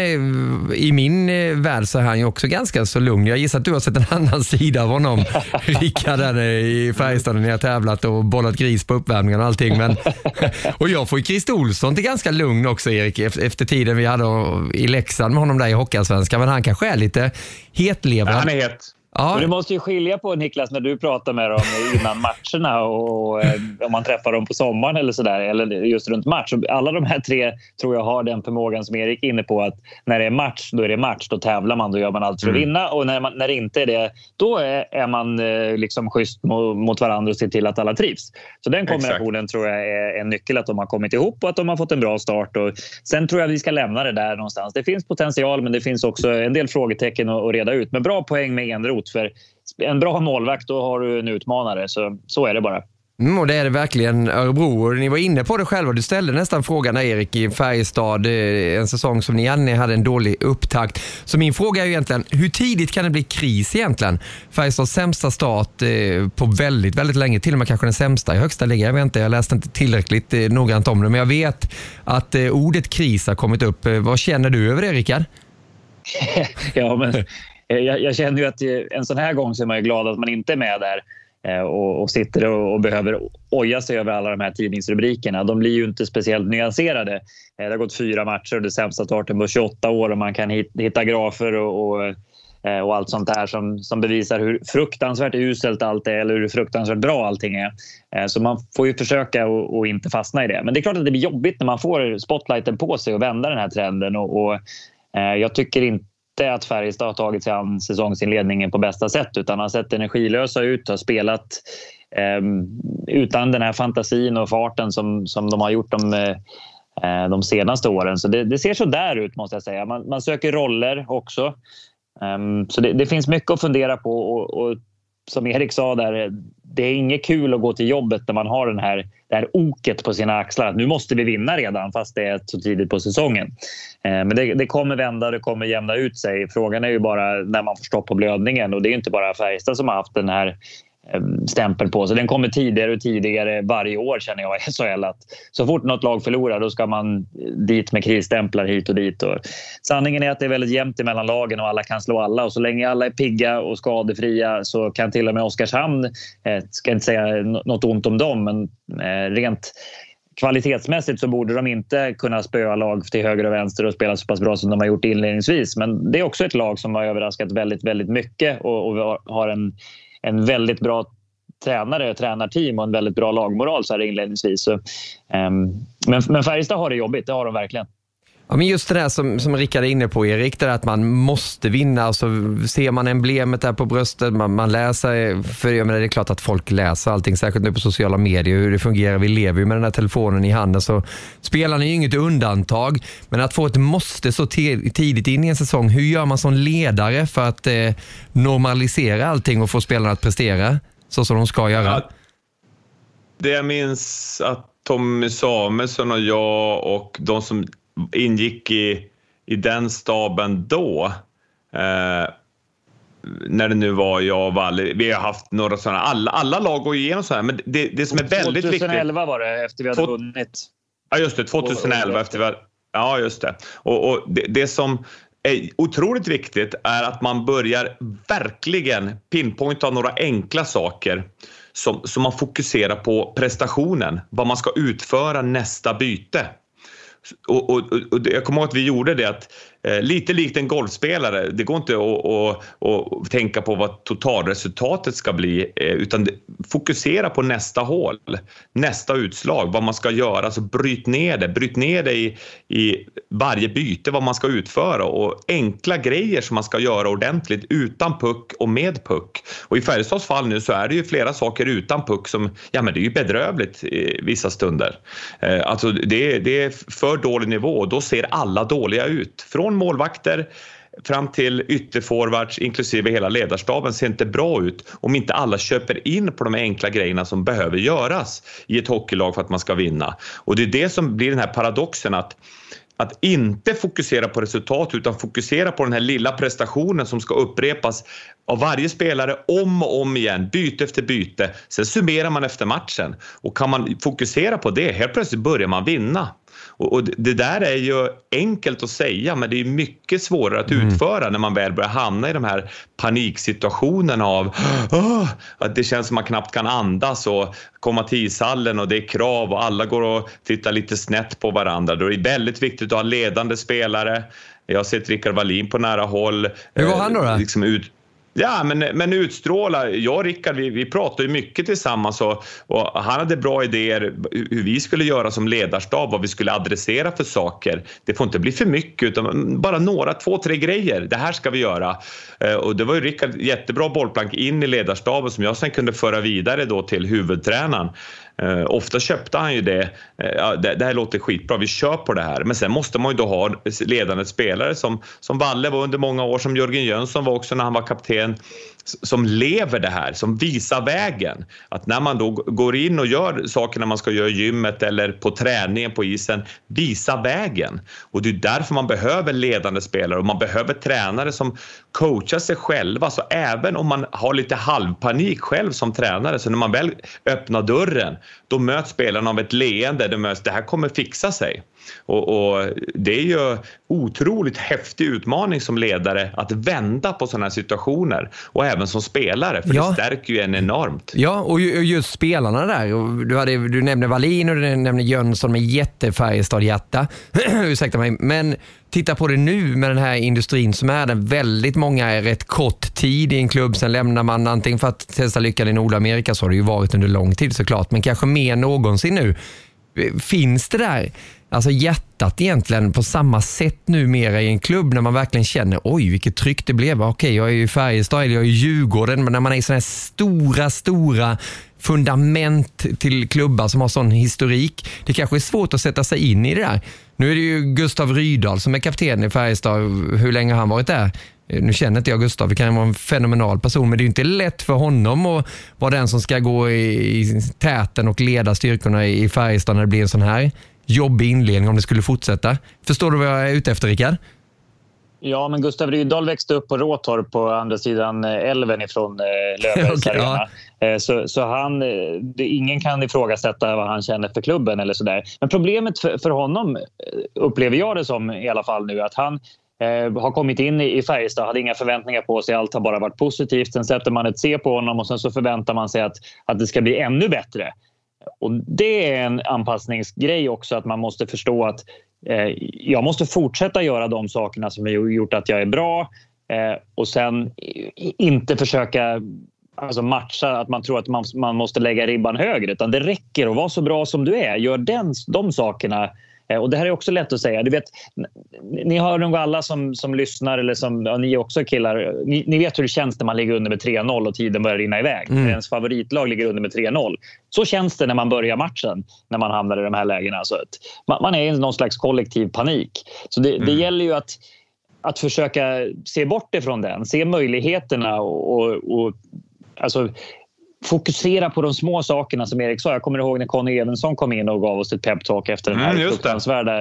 i min värld så är han ju också ganska så lugn. Jag gissar att du har sett en annan sida av honom, Rickard, där i Färjestad när jag har tävlat och bollat gris på uppvärmningen och allting. Men, och jag får ju Christer Olsson till ganska lugn också, Erik, efter tiden vi hade i Leksand med honom där i Hockeyallsvenskan, men han kanske är lite hetlevrad. Ja, han är het. Ja. Men du måste ju skilja på, Niklas, när du pratar med dem innan matcherna och, och om man träffar dem på sommaren eller sådär, eller just runt match. Alla de här tre tror jag har den förmågan som Erik är inne på, att när det är match, då är det match, då tävlar man, då gör man allt för att mm. vinna, och när, man, när det inte är det, då är, är man liksom schysst mot, mot varandra och ser till att alla trivs. Så den kombinationen Exakt. tror jag är en nyckel, att de har kommit ihop och att de har fått en bra start. Och sen tror jag vi ska lämna det där någonstans. Det finns potential, men det finns också en del frågetecken att, att reda ut. Men bra poäng med Enroth. För en bra målvakt, då har du en utmanare. Så, så är det bara. Mm, och det är det verkligen Örebro. Ni var inne på det själva. Du ställde nästan frågan Erik i Färjestad. En säsong som ni, ni hade en dålig upptakt. Så min fråga är ju egentligen, hur tidigt kan det bli kris egentligen? Färjestads sämsta start eh, på väldigt, väldigt länge. Till och med kanske den sämsta i högsta liga. Jag vet inte, jag läste inte tillräckligt eh, noggrant om det. Men jag vet att eh, ordet kris har kommit upp. Eh, vad känner du över det, Rickard? ja, men jag, jag känner ju att en sån här gång så är man ju glad att man inte är med där. Och, och sitter och, och behöver oja sig över alla de här tidningsrubrikerna. De blir ju inte speciellt nyanserade. Det har gått fyra matcher och det sämsta starten på tjugoåtta år och man kan hitta grafer och, och, och allt sånt där som, som bevisar hur fruktansvärt uselt allt är eller hur fruktansvärt bra allting är. Så man får ju försöka och, och inte fastna i det. Men det är klart att det blir jobbigt när man får spotlighten på sig och vända den här trenden och, och jag tycker inte att Färjestad har tagit sig an säsongsinledningen på bästa sätt utan har sett energilösa ut, har spelat eh, utan den här fantasin och farten som, som de har gjort de, eh, de senaste åren. Så det, det ser så där ut måste jag säga. Man, man söker roller också. Um, så det, det finns mycket att fundera på och, och som Erik sa där, det är inget kul att gå till jobbet när man har den här, det här oket på sina axlar. Nu måste vi vinna redan fast det är så tidigt på säsongen. Eh, men det, det kommer vända, det kommer jämna ut sig. Frågan är ju bara när man får stopp på blödningen och det är inte bara Färjestad som har haft den här stämpeln på. Så den kommer tidigare och tidigare varje år känner jag i S H L att så fort något lag förlorar då ska man dit med krisstämplar hit och dit. Och sanningen är att det är väldigt jämnt mellan lagen och alla kan slå alla och så länge alla är pigga och skadefria så kan till och med Oskarshamn, eh, ska inte säga något ont om dem men eh, rent kvalitetsmässigt så borde de inte kunna spöa lag till höger och vänster och spela så pass bra som de har gjort inledningsvis. Men det är också ett lag som har överraskat väldigt, väldigt mycket och, och har en en väldigt bra tränare, tränarteam och en väldigt bra lagmoral så här inledningsvis. Så, um, men, men Färjestad har det jobbigt, det har de verkligen. Ja, men just det där som, som Rickard är inne på, Erik, det där att man måste vinna, så ser man emblemet där på bröstet, man, man läser, för jag menar, det är klart att folk läser allting, särskilt nu på sociala medier, hur det fungerar, vi lever ju med den här telefonen i handen, så spelarna är ju inget undantag, men att få ett måste så t- tidigt in i en säsong, hur gör man som ledare för att eh, normalisera allting och få spelarna att prestera så som de ska göra? Ja, det jag minns att Tommy Samuelsson och jag och de som ingick i, i den staben då eh, när det nu var jag och Valle, vi har haft några sådana, alla, alla lag går igenom så här, men det, det som är väldigt viktigt tjugoelva var det efter vi hade Två, vunnit ja just det, tjugoelva efter vi hade, ja just det och, och det, det som är otroligt viktigt är att man börjar verkligen pinpointa några enkla saker som, som man fokuserar på prestationen, vad man ska utföra nästa byte. Och, och, och jag kommer ihåg att vi gjorde det att eh, lite likt en golfspelare, det går inte att, att, att tänka på vad totalresultatet ska bli eh, utan det, fokusera på nästa hål, nästa utslag, vad man ska göra, alltså bryt ner det, bryt ner det i, i varje byte, vad man ska utföra och enkla grejer som man ska göra ordentligt utan puck och med puck. Och i Färjestads fall nu så är det ju flera saker utan puck som, ja men det är ju bedrövligt i vissa stunder. Eh, alltså det, det är för dålig nivå och då ser alla dåliga ut. Från målvakter fram till ytterforwards inklusive hela ledarstaben ser inte bra ut om inte alla köper in på de enkla grejerna som behöver göras i ett hockeylag för att man ska vinna. Och det är det som blir den här paradoxen att Att inte fokusera på resultat utan fokusera på den här lilla prestationen som ska upprepas av varje spelare om och om igen, byte efter byte. Sen summerar man efter matchen och kan man fokusera på det, helt plötsligt börjar man vinna. Och det där är ju enkelt att säga men det är mycket svårare att utföra mm. när man väl börjar hamna i de här paniksituationerna av oh, att det känns som man knappt kan andas och komma till ishallen och det är krav och alla går och tittar lite snett på varandra. Då är det väldigt viktigt att ha ledande spelare. Jag har sett Rickard Wallin på nära håll. Hur var han då? då? Liksom ut Ja, men, men utstråla. Jag och Rickard, vi, vi pratade ju mycket tillsammans och, och han hade bra idéer hur vi skulle göra som ledarstab, vad vi skulle adressera för saker. Det får inte bli för mycket utan bara några, två, tre grejer. Det här ska vi göra. Eh, och det var ju Rickard jättebra bollplank in i ledarstaben som jag sen kunde föra vidare då till huvudtränaren. Uh, ofta köpte han ju det. Uh, det, det här låter skitbra, vi kör på det här. Men sen måste man ju då ha ledande spelare som, som Valle var under många år, som Jörgen Jönsson var också när han var kapten, som lever det här, som visar vägen. Att när man då går in och gör saker när man ska göra gymmet eller på träningen på isen, visa vägen. Och det är därför man behöver ledande spelare och man behöver tränare som coachar sig själva. Så även om man har lite halvpanik själv som tränare, så när man väl öppnar dörren, då möts spelarna av ett leende. Det, möts, det här kommer fixa sig. Och, och det är ju otroligt häftig utmaning som ledare att vända på sådana här situationer, och även som spelare, för ja. det stärker ju en enormt. Ja, och just spelarna där, du, hade, du nämnde Wallin och du nämnde Jönsson med jättefärgestadhjärta. Ursäkta mig, men titta på det nu med den här industrin som är den, väldigt många är rätt kort tid i en klubb, sen lämnar man antingen för att testa lyckan i Nordamerika, så har det ju varit under lång tid såklart, men kanske mer någonsin nu. Finns det där alltså hjärtat egentligen på samma sätt numera i en klubb, när man verkligen känner, oj vilket tryck det blev, okej jag är ju Färjestad eller jag är ju Djurgården, men när man är i sådana här stora, stora fundament till klubbar som har sån historik, det kanske är svårt att sätta sig in i det där. Nu är det ju Gustav Rydahl som är kapten i Färjestad, hur länge har han varit där? Nu känner inte jag Gustav, det kan vara en fenomenal person, men det är ju inte lätt för honom att vara den som ska gå i, i täten och leda styrkorna i Färjestad när det blir en sån här jobbig inledning om det skulle fortsätta. Förstår du vad jag är ute efter, Rickard? Ja, men Gustav Rydahl växte upp på Råtorp på andra sidan älven ifrån eh, Löfbergs okay, arena. Ja. Eh, så, så han, det, ingen kan ifrågasätta vad han känner för klubben eller sådär. Men problemet för, för honom upplever jag det som i alla fall nu, att han eh, har kommit in i, i Färjestad, hade inga förväntningar på sig, allt har bara varit positivt. Sen sätter man ett C på honom och sen så förväntar man sig att, att det ska bli ännu bättre. Och det är en anpassningsgrej också, att man måste förstå att eh, jag måste fortsätta göra de sakerna som har gjort att jag är bra, eh, och sen inte försöka alltså matcha att man tror att man, man måste lägga ribban högre, utan det räcker att vara så bra som du är. Gör den, de sakerna. Och det här är också lätt att säga. Du vet, ni har nog alla som, som lyssnar, eller som ja, ni också killar. Ni, ni vet hur det känns när man ligger under med tre noll och tiden börjar rinna iväg. Mm. Ens favoritlag ligger under med tre noll. Så känns det när man börjar matchen, när man hamnar i de här lägena. Så att man, man är i någon slags kollektiv panik. Så det, mm. det gäller ju att, att försöka se bort ifrån den. Se möjligheterna och, och, och alltså fokusera på de små sakerna som Erik sa. Jag kommer ihåg när Conny Evensson kom in och gav oss ett peptalk efter den här mm, fruktansvärda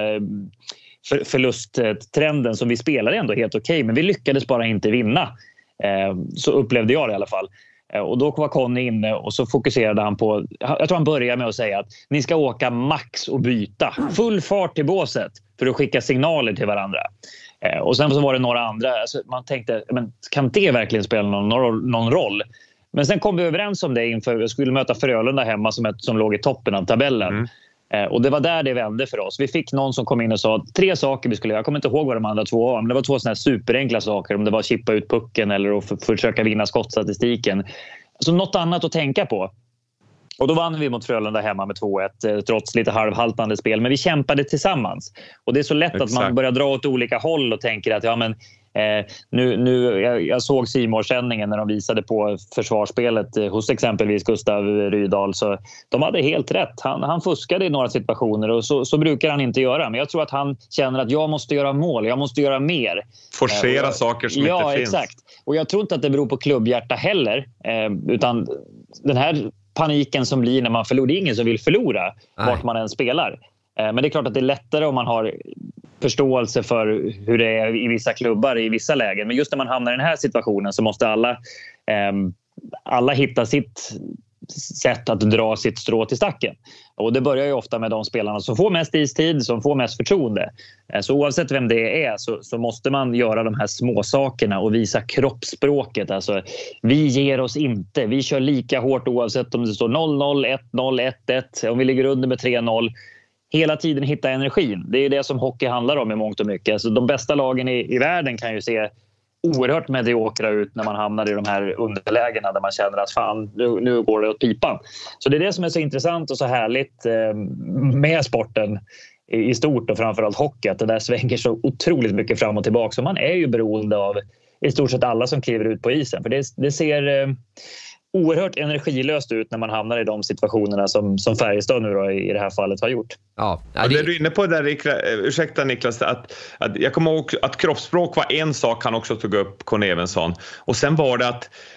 för, förlusttrenden som vi spelade ändå helt okej, okay, men vi lyckades bara inte vinna. Eh, så upplevde jag det i alla fall. Eh, och då var Conny inne och så fokuserade han på, jag tror han började med att säga att ni ska åka max och byta. Full fart till båset för att skicka signaler till varandra. Eh, och sen så var det några andra. Alltså, man tänkte, men kan det verkligen spela någon, någon roll? Men sen kom vi överens om det inför vi skulle möta Frölunda hemma som, ett, som låg i toppen av tabellen. Mm. Eh, och det var där det vände för oss. Vi fick någon som kom in och sa tre saker vi skulle göra. Jag kommer inte ihåg vad de andra två var, men det var två sådana här superenkla saker. Om det var att chippa ut pucken eller att f- försöka vinna skottstatistiken. Så något annat att tänka på. Och då vann vi mot Frölunda hemma med två ett eh, trots lite halvhaltande spel. Men vi kämpade tillsammans. Och det är så lätt Exakt. Att man börjar dra åt olika håll och tänker att ja men Eh, nu, nu, jag, jag såg C More-sändningen när de visade på försvarsspelet eh, hos exempelvis Gustav Rydahl, så de hade helt rätt. Han, han fuskade i några situationer och så, så brukar han inte göra. Men jag tror att han känner att jag måste göra mål, jag måste göra mer. Forcera eh, saker som ja, inte finns. Ja, exakt. Och jag tror inte att det beror på klubbhjärta heller, eh, utan den här paniken som blir när man förlorar, det är ingen som vill förlora Nej. Vart man än spelar. Eh, men det är klart att det är lättare om man har förståelse för hur det är i vissa klubbar i vissa lägen. Men just när man hamnar i den här situationen så måste alla, eh, alla hitta sitt sätt att dra sitt strå till stacken. Och det börjar ju ofta med de spelarna som får mest istid, som får mest förtroende. Eh, så oavsett vem det är så, så måste man göra de här små sakerna och visa kroppsspråket. Alltså, vi ger oss inte. Vi kör lika hårt oavsett om det står noll noll, ett noll, ett ett. Om vi ligger under med tre noll. Hela tiden hitta energin. Det är det som hockey handlar om i mångt och mycket. Alltså, de bästa lagen i, i världen kan ju se oerhört mediokra ut när man hamnar i de här underlägena där man känner att fan, nu, nu går det åt pipan. Så det är det som är så intressant och så härligt eh, med sporten i, i stort och framförallt hockey. Att det där svänger så otroligt mycket fram och tillbaka. Så man är ju beroende av i stort sett alla som kliver ut på isen. För det, det ser... Eh, oerhört energilöst ut när man hamnar i de situationerna som, som Färjestad nu då i det här fallet har gjort. Ja, det... det du är inne på där, ursäkta Niklas, att, att jag kommer ihåg att kroppsspråk var en sak han också tog upp, Conny Evensson. Och sen var det att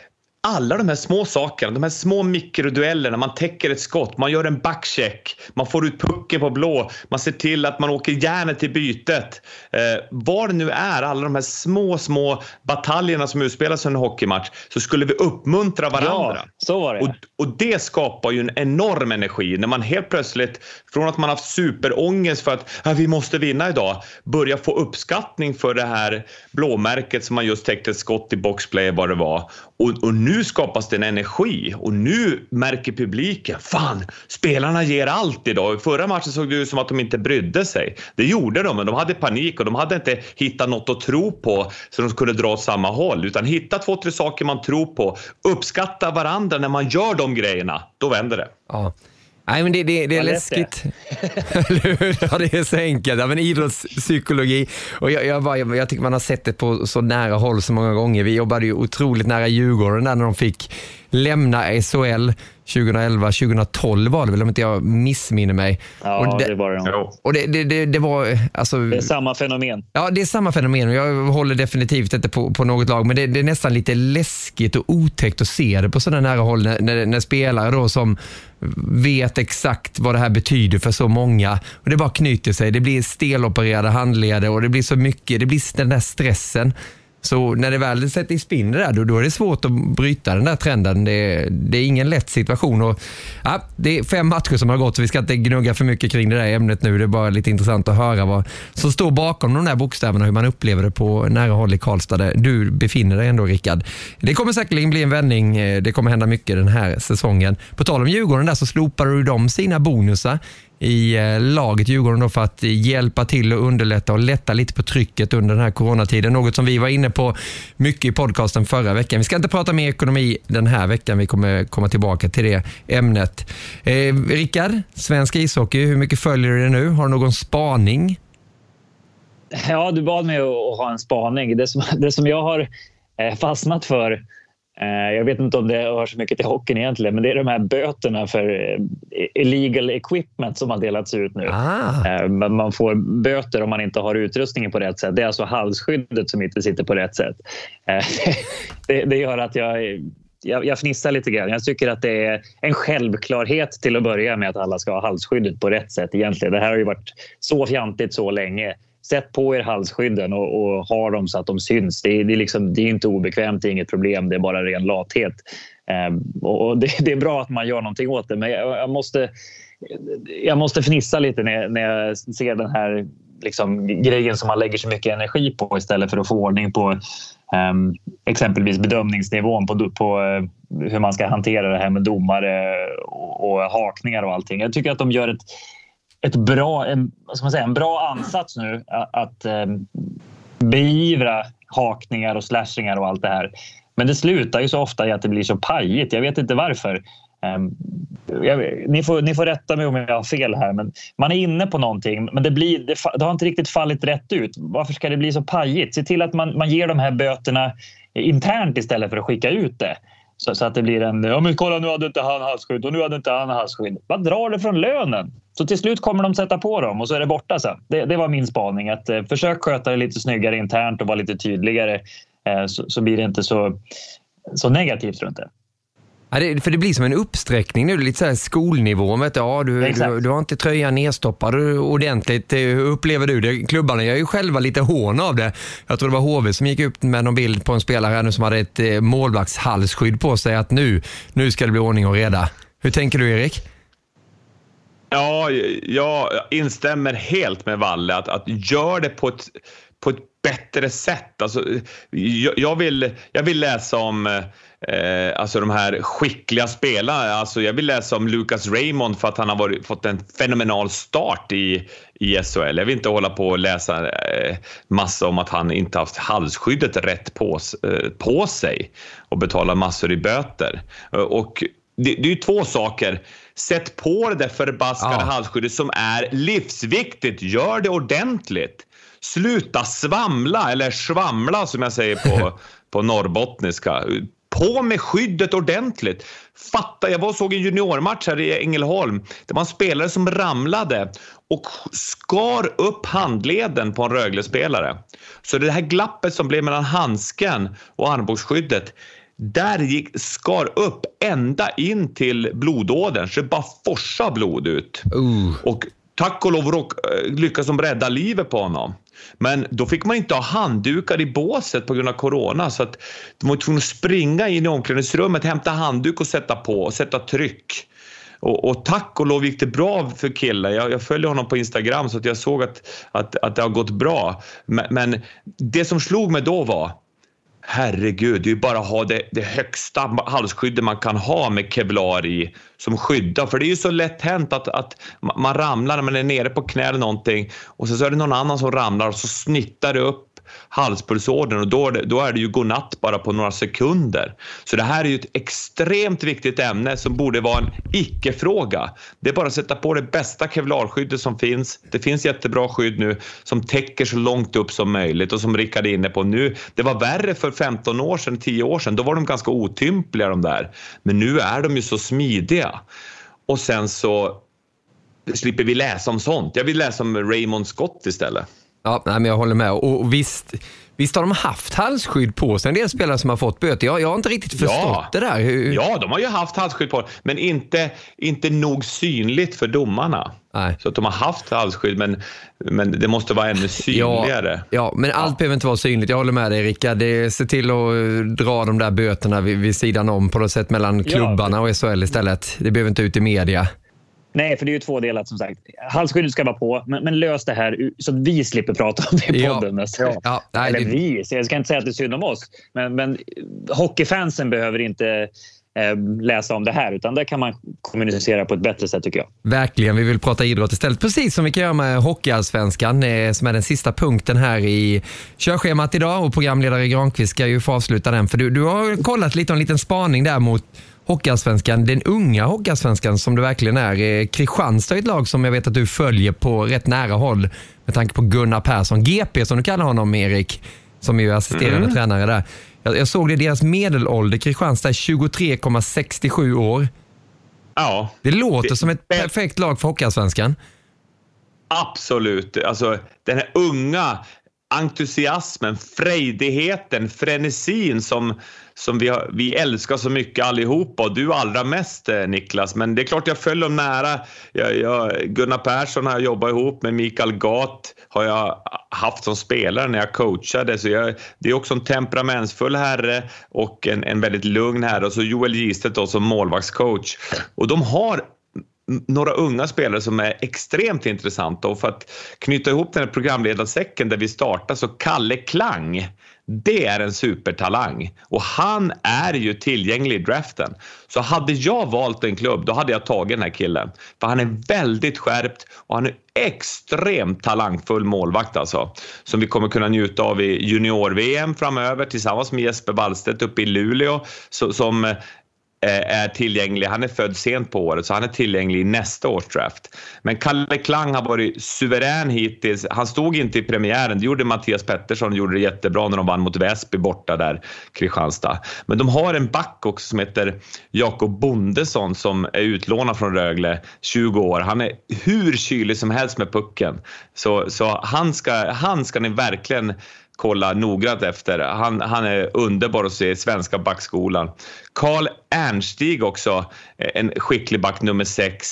alla de här små sakerna, de här små mikroduellerna, man täcker ett skott, man gör en backcheck, man får ut pucken på blå, man ser till att man åker järnet till bytet. Eh, vad det nu är, alla de här små, små bataljerna som utspelas under en hockeymatch, så skulle vi uppmuntra varandra. Ja, så var det. Och, och det skapar ju en enorm energi när man helt plötsligt, från att man haft superångest för att ah, vi måste vinna idag, börjar få uppskattning för det här blåmärket som man just täckte ett skott i boxplay, vad det var. Och, och nu skapas det en energi och nu märker publiken, fan, spelarna ger allt idag. I förra matchen såg det ut som att de inte brydde sig. Det gjorde de, men de hade panik och de hade inte hittat något att tro på så de skulle dra åt samma håll, utan hitta två, tre saker man tror på, uppskatta varandra när man gör de grejerna, då vänder det. Ja. Nej, men det, det, det är läskigt. Ja, det är så enkelt. Ja, men idrottspsykologi. Och jag, jag, bara, jag, jag tycker man har sett det på så nära håll så många gånger. Vi jobbade ju otroligt nära Djurgården där när de fick lämna S H L tjugoelva tjugohundratolv var det väl, om inte jag missminner mig. Ja, och det, det var det. Och det, det, det, det var alltså, det är samma fenomen. Ja, det är samma fenomen och jag håller definitivt inte på, på något lag, men det, det är nästan lite läskigt och otäckt att se det på sådana nära håll när, när, när spelare då som vet exakt vad det här betyder för så många och det bara knyter sig, det blir stelopererade handleder och det blir så mycket, det blir den där stressen. Så när det väl sätter i spinn det där, då, då är det svårt att bryta den där trenden. Det är, det är ingen lätt situation. Och, ja, det är fem matcher som har gått så vi ska inte gnugga för mycket kring det där ämnet nu. Det är bara lite intressant att höra vad som står bakom de där bokstäverna, hur man upplever det på nära håll i Karlstad. Där du befinner dig ändå, Rickard. Det kommer säkerligen bli en vändning. Det kommer hända mycket den här säsongen. På tal om Djurgården där så slopar du dem sina bonusar i laget Djurgården då för att hjälpa till och underlätta och lätta lite på trycket under den här coronatiden. Något som vi var inne på mycket i podcasten förra veckan. Vi ska inte prata mer ekonomi den här veckan. Vi kommer komma tillbaka till det ämnet. Eh, Rickard, svensk ishockey, hur mycket följer du det nu? Har du någon spaning? Ja, du bad mig att ha en spaning. Det som, det som jag har fastnat för, jag vet inte om det har så mycket till hockeyn egentligen, men det är de här böterna för illegal equipment som har delats ut nu. Ah. Man får böter om man inte har utrustningen på rätt sätt. Det är alltså halsskyddet som inte sitter på rätt sätt. Det, det gör att jag, jag, jag fnissar lite grann. Jag tycker att det är en självklarhet till att börja med att alla ska ha halsskyddet på rätt sätt egentligen. Det här har ju varit så fjantigt så länge. Sätt på er halsskydden och, och ha dem så att de syns. Det är, det är, liksom, det är inte obekvämt, det är inget problem, det är bara ren lathet. Eh, och det, det är bra att man gör någonting åt det, men jag, jag, måste, jag måste fnissa lite när, när jag ser den här liksom, grejen som man lägger så mycket energi på istället för att få ordning på eh, exempelvis bedömningsnivån på, på eh, hur man ska hantera det här med domare och, och hakningar och allting. Jag tycker att de gör ett Ett bra, en, vad ska man säga, en bra ansats nu att, att eh, beivra hakningar och slashingar och allt det här. Men det slutar ju så ofta i att det blir så pajigt. Jag vet inte varför. Eh, jag, ni, får, ni får rätta mig om jag har fel här. Men man är inne på någonting, men det, blir, det, det har inte riktigt fallit rätt ut. Varför ska det bli så pajigt? Se till att man, man ger de här böterna internt istället för att skicka ut det. Så, så att det blir en, ja men kolla nu hade inte han halsskydd och nu hade inte han halsskydd. Vad drar det från lönen? Så till slut kommer de sätta på dem och så är det borta sen. Det, det var min spaning. Att eh, försök sköta det lite snyggare internt och vara lite tydligare eh, så, så blir det inte så, så negativt runt det. Ja, det, för det blir som en uppsträckning nu, lite så här skolnivå. Vet du, ja, du, du, du har inte tröjan nedstoppad ordentligt. Hur upplever du det? Klubbarna gör ju själva lite hån av det. Jag tror det var H V som gick upp med någon bild på en spelare här nu som hade ett eh, målvaktshalsskydd på sig. Att nu, nu ska det bli ordning och reda. Hur tänker du, Erik? Ja, jag instämmer helt med Valle. Att, att gör det på ett, på ett bättre sätt. Alltså, jag, jag, vill, jag vill läsa om... Eh, alltså de här skickliga spelarna, alltså jag vill läsa om Lucas Raymond för att han har varit, fått en fenomenal start i, i S H L. Jag vill inte hålla på och läsa eh, massa om att han inte haft halsskyddet rätt på, eh, på sig och betala massor i böter. Eh, och det, det är ju två saker. Sätt på det där förbaskade ja. halsskyddet som är livsviktigt. Gör det ordentligt. Sluta svamla eller svamla som jag säger på, på norrbottniska. På med skyddet ordentligt. Fatta, jag var och såg en juniormatch här i Ängelholm. Det var en spelare som ramlade och skar upp handleden på en Rögle-spelare. Så det här glappet som blev mellan handsken och armbågsskyddet, där gick, skar upp ända in till blodådern, så det bara forsade blod ut. Uh. Och tack och lov rock, lyckas de rädda livet på honom. Men då fick man inte ha handdukar i båset på grund av corona, så att de var tvungna att springa in i omklädningsrummet, hämta handduk och sätta på och sätta tryck. Och, och tack och lov gick det bra för killen. Jag, jag följer honom på Instagram så att jag såg att, att, att det har gått bra. Men, men det som slog mig då var, herregud, det är ju bara att ha det, det högsta halsskyddet man kan ha med kevlar i som skyddar. För det är ju så lätt hänt att, att man ramlar när man är nere på knä eller någonting, och så är det någon annan som ramlar och så snittar det upp halspulsådern, och då är, det, då är det ju godnatt bara på några sekunder. Så det här är ju ett extremt viktigt ämne som borde vara en icke-fråga. Det är bara att sätta på det bästa kevlarskyddet som finns. Det finns jättebra skydd nu som täcker så långt upp som möjligt, och som Rickard är inne på nu, det var värre för femton år sedan, tio år sedan, då var de ganska otympliga de där. Men nu är de ju så smidiga. Och sen så slipper vi läsa om sånt. Jag vill läsa om Raymond Scott istället. Ja, nej, men jag håller med. Och visst, visst har de haft halsskydd på sig, en del spelare som har fått böter. Jag, jag har inte riktigt förstått ja. det där. Hur... Ja, de har ju haft halsskydd på, men inte, inte nog synligt för domarna. Nej. Så att de har haft halsskydd, men, men det måste vara ännu synligare. Ja, ja men allt ja. behöver inte vara synligt. Jag håller med dig, Rickard. Det se till att dra de där böterna vid, vid sidan om på något sätt mellan klubbarna ja. och S H L istället. Det behöver inte ut i media. Nej, för det är ju två delar som sagt. Halsskyddet ska vara på, men, men lös det här så att vi slipper prata om det i podden. Ja. Ja, nej, Eller det... vi, så jag ska inte säga att det är synd om oss. Men, men hockeyfansen behöver inte eh, läsa om det här, utan där kan man kommunicera på ett bättre sätt, tycker jag. Verkligen, vi vill prata idrott istället. Precis som vi kan göra med Hockeyallsvenskan, eh, som är den sista punkten här i körschemat idag. Och programledare Granqvist ska ju få avsluta den. För du, du har kollat lite om en liten spaning där mot Hockeyallsvenskan, den unga Hockeyallsvenskan som det verkligen är. Kristianstad är ett lag som jag vet att du följer på rätt nära håll med tanke på Gunnar Persson, G P som du kallar honom, Erik, som är assisterande mm. tränare där. Jag, jag såg det, deras medelålder Kristianstad är tjugotre komma sextiosju år. Ja. Det låter det, som ett det, perfekt lag för Hockeyallsvenskan. Absolut. Alltså den här unga entusiasmen, frejdigheten, frenesin som, som vi, har, vi älskar så mycket allihopa, och du allra mest, Niklas. Men det är klart jag följer dem nära. Jag, jag, Gunnar Persson har jag jobbat ihop med, Mikael Gat har jag haft som spelare när jag coachade. Så jag, det är också en temperamentsfull herre och en, en väldigt lugn herre. Och så Joel Gistet då som målvaktscoach. Och de har några unga spelare som är extremt intressanta, och för att knyta ihop den här programledarsäcken där vi startar, så Kalle Klang, det är en supertalang och han är ju tillgänglig i draften. Så hade jag valt en klubb, då hade jag tagit den här killen, för han är väldigt skärpt och han är extremt talangfull målvakt alltså, som vi kommer kunna njuta av i junior-V M framöver tillsammans med Jesper Wallstedt uppe i Luleå, så, som är tillgänglig. Han är född sent på året, så han är tillgänglig i nästa års draft. Men Kalle Klang har varit suverän hittills. Han stod inte i premiären. Det gjorde Mattias Pettersson och gjorde det jättebra när de vann mot Väsby borta där, Kristianstad. Men de har en back också som heter Jakob Bondesson som är utlånad från Rögle, tjugo år. Han är hur kylig som helst med pucken. Så, så han, ska, han ska ni verkligen kolla noggrant efter. Han, han är underbar att se i svenska backskolan. Karl Ernstig också, en skicklig back nummer sex.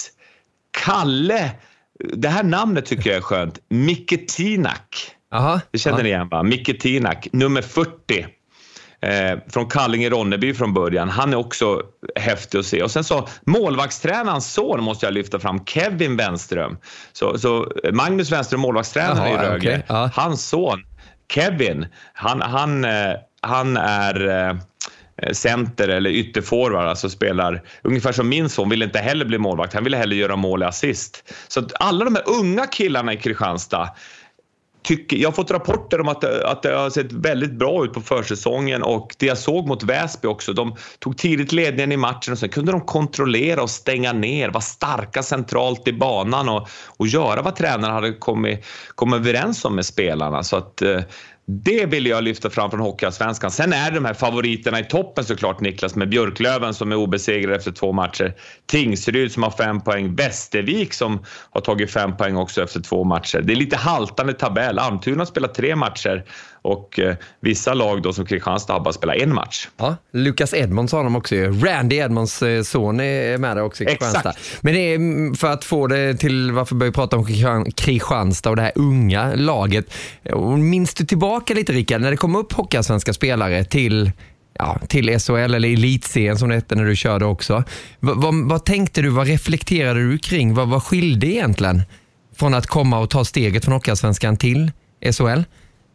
Kalle, det här namnet tycker jag är skönt. Micke Tinak. Aha, det känner aha. ni igen va? Micke Tinak, nummer fyrtio. Eh, från Kallinge-Ronneby från början. Han är också häftig att se. Och sen så målvaktstränarens son måste jag lyfta fram, Kevin Wenström. Så, så Magnus Wenström, målvaktstränaren i Rögle. Okay, ja. Hans son Kevin, han, han, han är center eller ytterforward, alltså spelar ungefär som min son, vill inte heller bli målvakt, han vill hellre göra mål och assist. Så att alla de här unga killarna i Kristianstad tycker, jag har fått rapporter om att, att det har sett väldigt bra ut på försäsongen, och det jag såg mot Väsby också, de tog tidigt ledningen i matchen och sen kunde de kontrollera och stänga ner, vara starka centralt i banan och, och göra vad tränarna hade kommit, kommit överens om med spelarna. Så att det vill jag lyfta fram från Hockeyallsvenskan. Sen är det de här favoriterna i toppen såklart, Niklas, med Björklöven som är obesegrad efter två matcher. Tingsryd som har fem poäng. Västervik som har tagit fem poäng också efter två matcher. Det är lite haltande tabell. Almtuna spelar tre matcher Och eh, vissa lag då som Kristianstad har bara spelat en match. Ja, Lucas Edmonds har de också. Randy Edmonds eh, son är med där också i Kristianstad. Exakt. Men det är för att få det till varför börjar prata om Kristianstad och det här unga laget. Minns du tillbaka lite, Rickard, när det kom upp hockeyallsvenska spelare till... Ja, till S H L eller elitserien som det hette när du körde också. V- vad, vad tänkte du, vad reflekterade du kring? Vad, vad skilde egentligen från att komma och ta steget från Hockeyallsvenskan till S H L?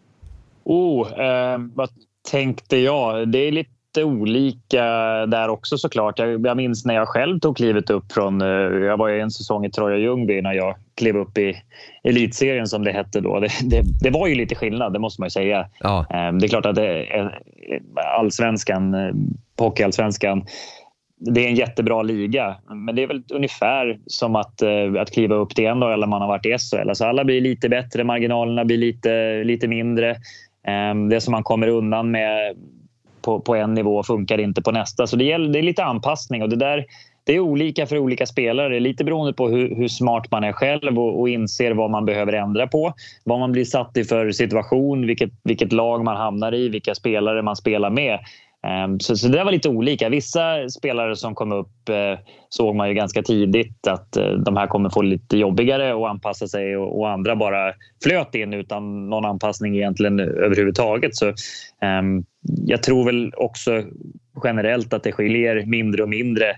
Oh, eh, vad tänkte jag? Det är lite olika där också såklart. Jag, jag minns när jag själv tog klivet upp från... Eh, jag var ju en säsong i Troja Ljungby när jag klev upp i elitserien som det hette då. Det, det, det var ju lite skillnad, det måste man ju säga. Ja. Eh, det är klart att det är, allsvenskan, hockeyallsvenskan, det är en jättebra liga. Men det är väl ungefär som att, att kliva upp till en dag eller man har varit i S H L. Alltså alla blir lite bättre, marginalerna blir lite, lite mindre. Det som man kommer undan med på, på en nivå funkar inte på nästa. Så det, gäller, det är lite anpassning och det där det är olika för olika spelare. Lite beroende på hur, hur smart man är själv och, och inser vad man behöver ändra på. Vad man blir satt i för situation, vilket, vilket lag man hamnar i, vilka spelare man spelar med. Um, så, så det var lite olika. Vissa spelare som kom upp uh, såg man ju ganska tidigt att uh, de här kommer få lite jobbigare och anpassa sig och, och andra bara flöt in utan någon anpassning egentligen överhuvudtaget. Så um, jag tror väl också generellt att det skiljer mindre och mindre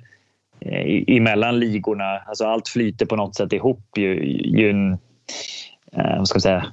uh, emellan ligorna. Alltså allt flyter på något sätt ihop ju, ju en, uh, vad ska jag säga,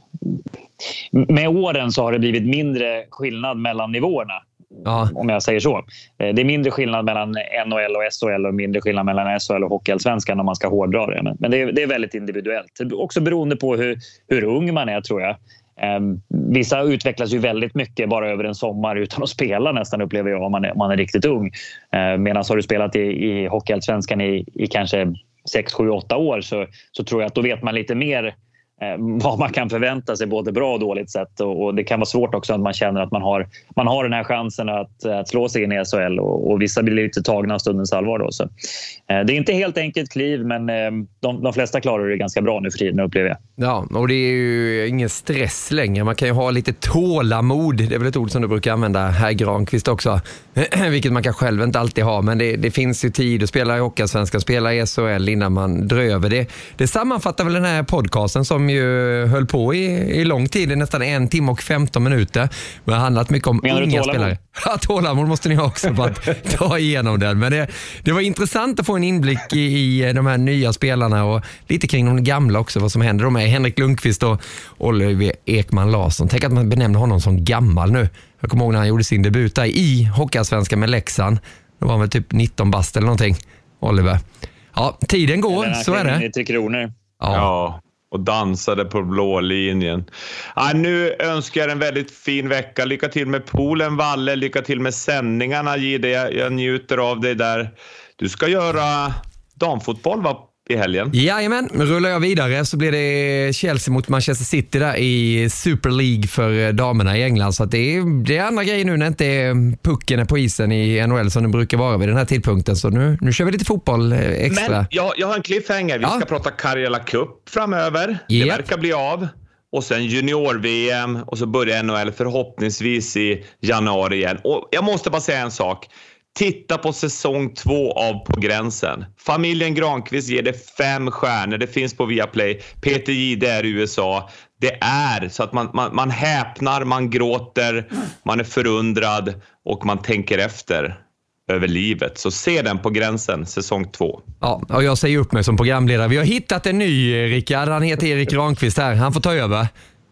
med åren så har det blivit mindre skillnad mellan nivåerna. Ja. Om jag säger så. Det är mindre skillnad mellan N H L och S H L och mindre skillnad mellan S H L och Hockeyallsvenskan om man ska hårdra det. Men det är, det är väldigt individuellt. Också beroende på hur, hur ung man är, tror jag. Um, vissa utvecklas ju väldigt mycket bara över en sommar utan att spela nästan, upplever jag, om man är, om man är riktigt ung. Uh, medan har du spelat i, i Hockeyallsvenskan i, i kanske sex, sju, åtta år så, så tror jag att då vet man lite mer vad man kan förvänta sig både bra och dåligt sätt och, och det kan vara svårt också att man känner att man har, man har den här chansen att, att slå sig in i S H L och, och vissa blir lite tagna av stundens allvar då, så. Eh, det är inte helt enkelt kliv men eh, de, de flesta klarar det ganska bra nu för tiden, upplever jag. Ja, och det är ju ingen stress längre, man kan ju ha lite tålamod, det är väl ett ord som du brukar använda här, Granqvist, också vilket man kan själv inte alltid ha, men det, det finns ju tid att spela i Hockeyallsvenskan, spela i S H L innan man dröver det. Det sammanfattar väl den här podcasten som ju höll på i, i lång tid, nästan en timme och femton minuter. Det har handlat mycket om Menar unga spelare. Ja, tålamod måste ni ha också för att ta igenom den. Men det, det var intressant att få en inblick i, i de här nya spelarna och lite kring de gamla också, vad som händer. De är Henrik Lundqvist och Oliver Ekman Larsson. Tänk att man benämner honom som gammal nu. Jag kommer ihåg när han gjorde sin debut där i Hockeyallsvenskan med Leksand. Då var han väl typ nitton bast eller någonting, Oliver. Ja, tiden går, så är det. Tre kronor. Ja. ja. Och dansade på blå linjen. Ja, nu önskar jag en väldigt fin vecka. Lycka till med poolen, Valle. Lycka till med sändningarna, Gide. Jag, jag njuter av dig där. Du ska göra damfotboll, va, i helgen? Jajamän, rullar jag vidare så blir det Chelsea mot Manchester City där i Super League för damerna i England. Så att det, är, det är andra grejer nu när inte pucken är på isen i N H L som det brukar vara vid den här tidpunkten. Så nu, nu kör vi lite fotboll extra. Men jag, jag har en cliffhanger. Vi ja. ska prata Karjala Cup framöver. Yep. Det verkar bli av. Och sen junior-V M och så börjar N H L förhoppningsvis i januari igen. Och jag måste bara säga en sak. Titta på säsong två av På gränsen. Familjen Granqvist ger det fem stjärnor. Det finns på Viaplay. Peter Jihde är i U S A. Det är så att man, man, man häpnar, man gråter, man är förundrad och man tänker efter över livet. Så se den På gränsen, säsong två. Ja, och jag säger upp mig som programledare. Vi har hittat en ny, Rickard. Han heter Erik Granqvist här. Han får ta över.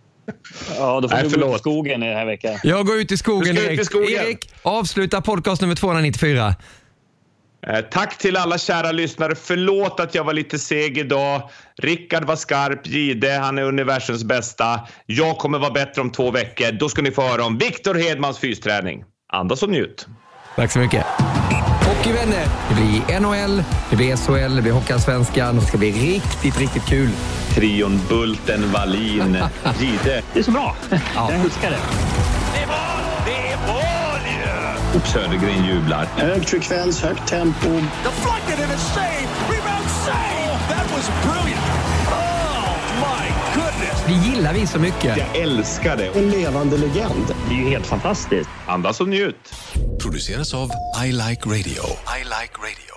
Ja, då får Nej, du gå ut i skogen i den här veckan. Jag går ut i skogen, Erik. I skogen. Erik, avsluta podcast nummer tvåhundranittiofyra. Eh, tack till alla kära lyssnare. Förlåt att jag var lite seg idag. Rickard var skarp, Jihde, han är universums bästa. Jag kommer vara bättre om två veckor. Då ska ni få höra om Victor Hedmans fysträning. Andas och njut. Tack så mycket. Hockeyvänner, det blir N H L, det blir S H L, det blir Hockeyallsvenskan. Det ska bli riktigt, riktigt kul. Trion Bulten, Wallin, Jihde. Det är så bra. Ja. Jag älskar det. Det är mål! Det är mål ju! Och Södergren jublar. Hög frekvens, högt tempo. Deflected and a save! Rebound save! That was brilliant! Oh my goodness! Det gillar vi så mycket. Jag älskar det. En levande legend. Det är ju helt fantastiskt. Andas och njut. Produceras av I Like Radio. I Like Radio.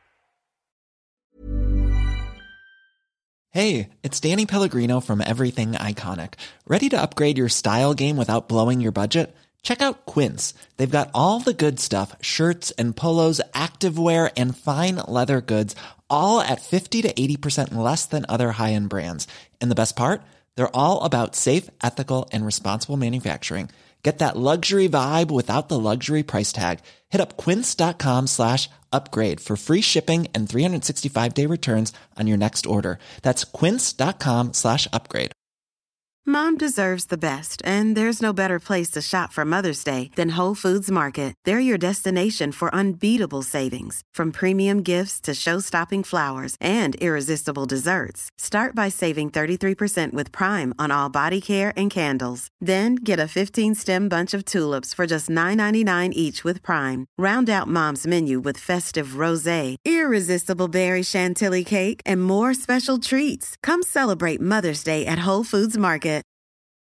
Hey, it's Danny Pellegrino from Everything Iconic. Ready to upgrade your style game without blowing your budget? Check out Quince. They've got all the good stuff, shirts and polos, activewear, and fine leather goods, all at fifty to eighty percent less than other high-end brands. And the best part? They're all about safe, ethical, and responsible manufacturing. Get that luxury vibe without the luxury price tag. Hit up quince.com slash upgrade for free shipping and three sixty-five day returns on your next order. That's quince.com slash upgrade. Mom deserves the best, and there's no better place to shop for Mother's Day than Whole Foods Market. They're your destination for unbeatable savings, from premium gifts to show-stopping flowers and irresistible desserts. Start by saving thirty-three percent with Prime on all body care and candles. Then get a fifteen-stem bunch of tulips for just nine ninety-nine each with Prime. Round out Mom's menu with festive rosé, irresistible berry chantilly cake, and more special treats. Come celebrate Mother's Day at Whole Foods Market.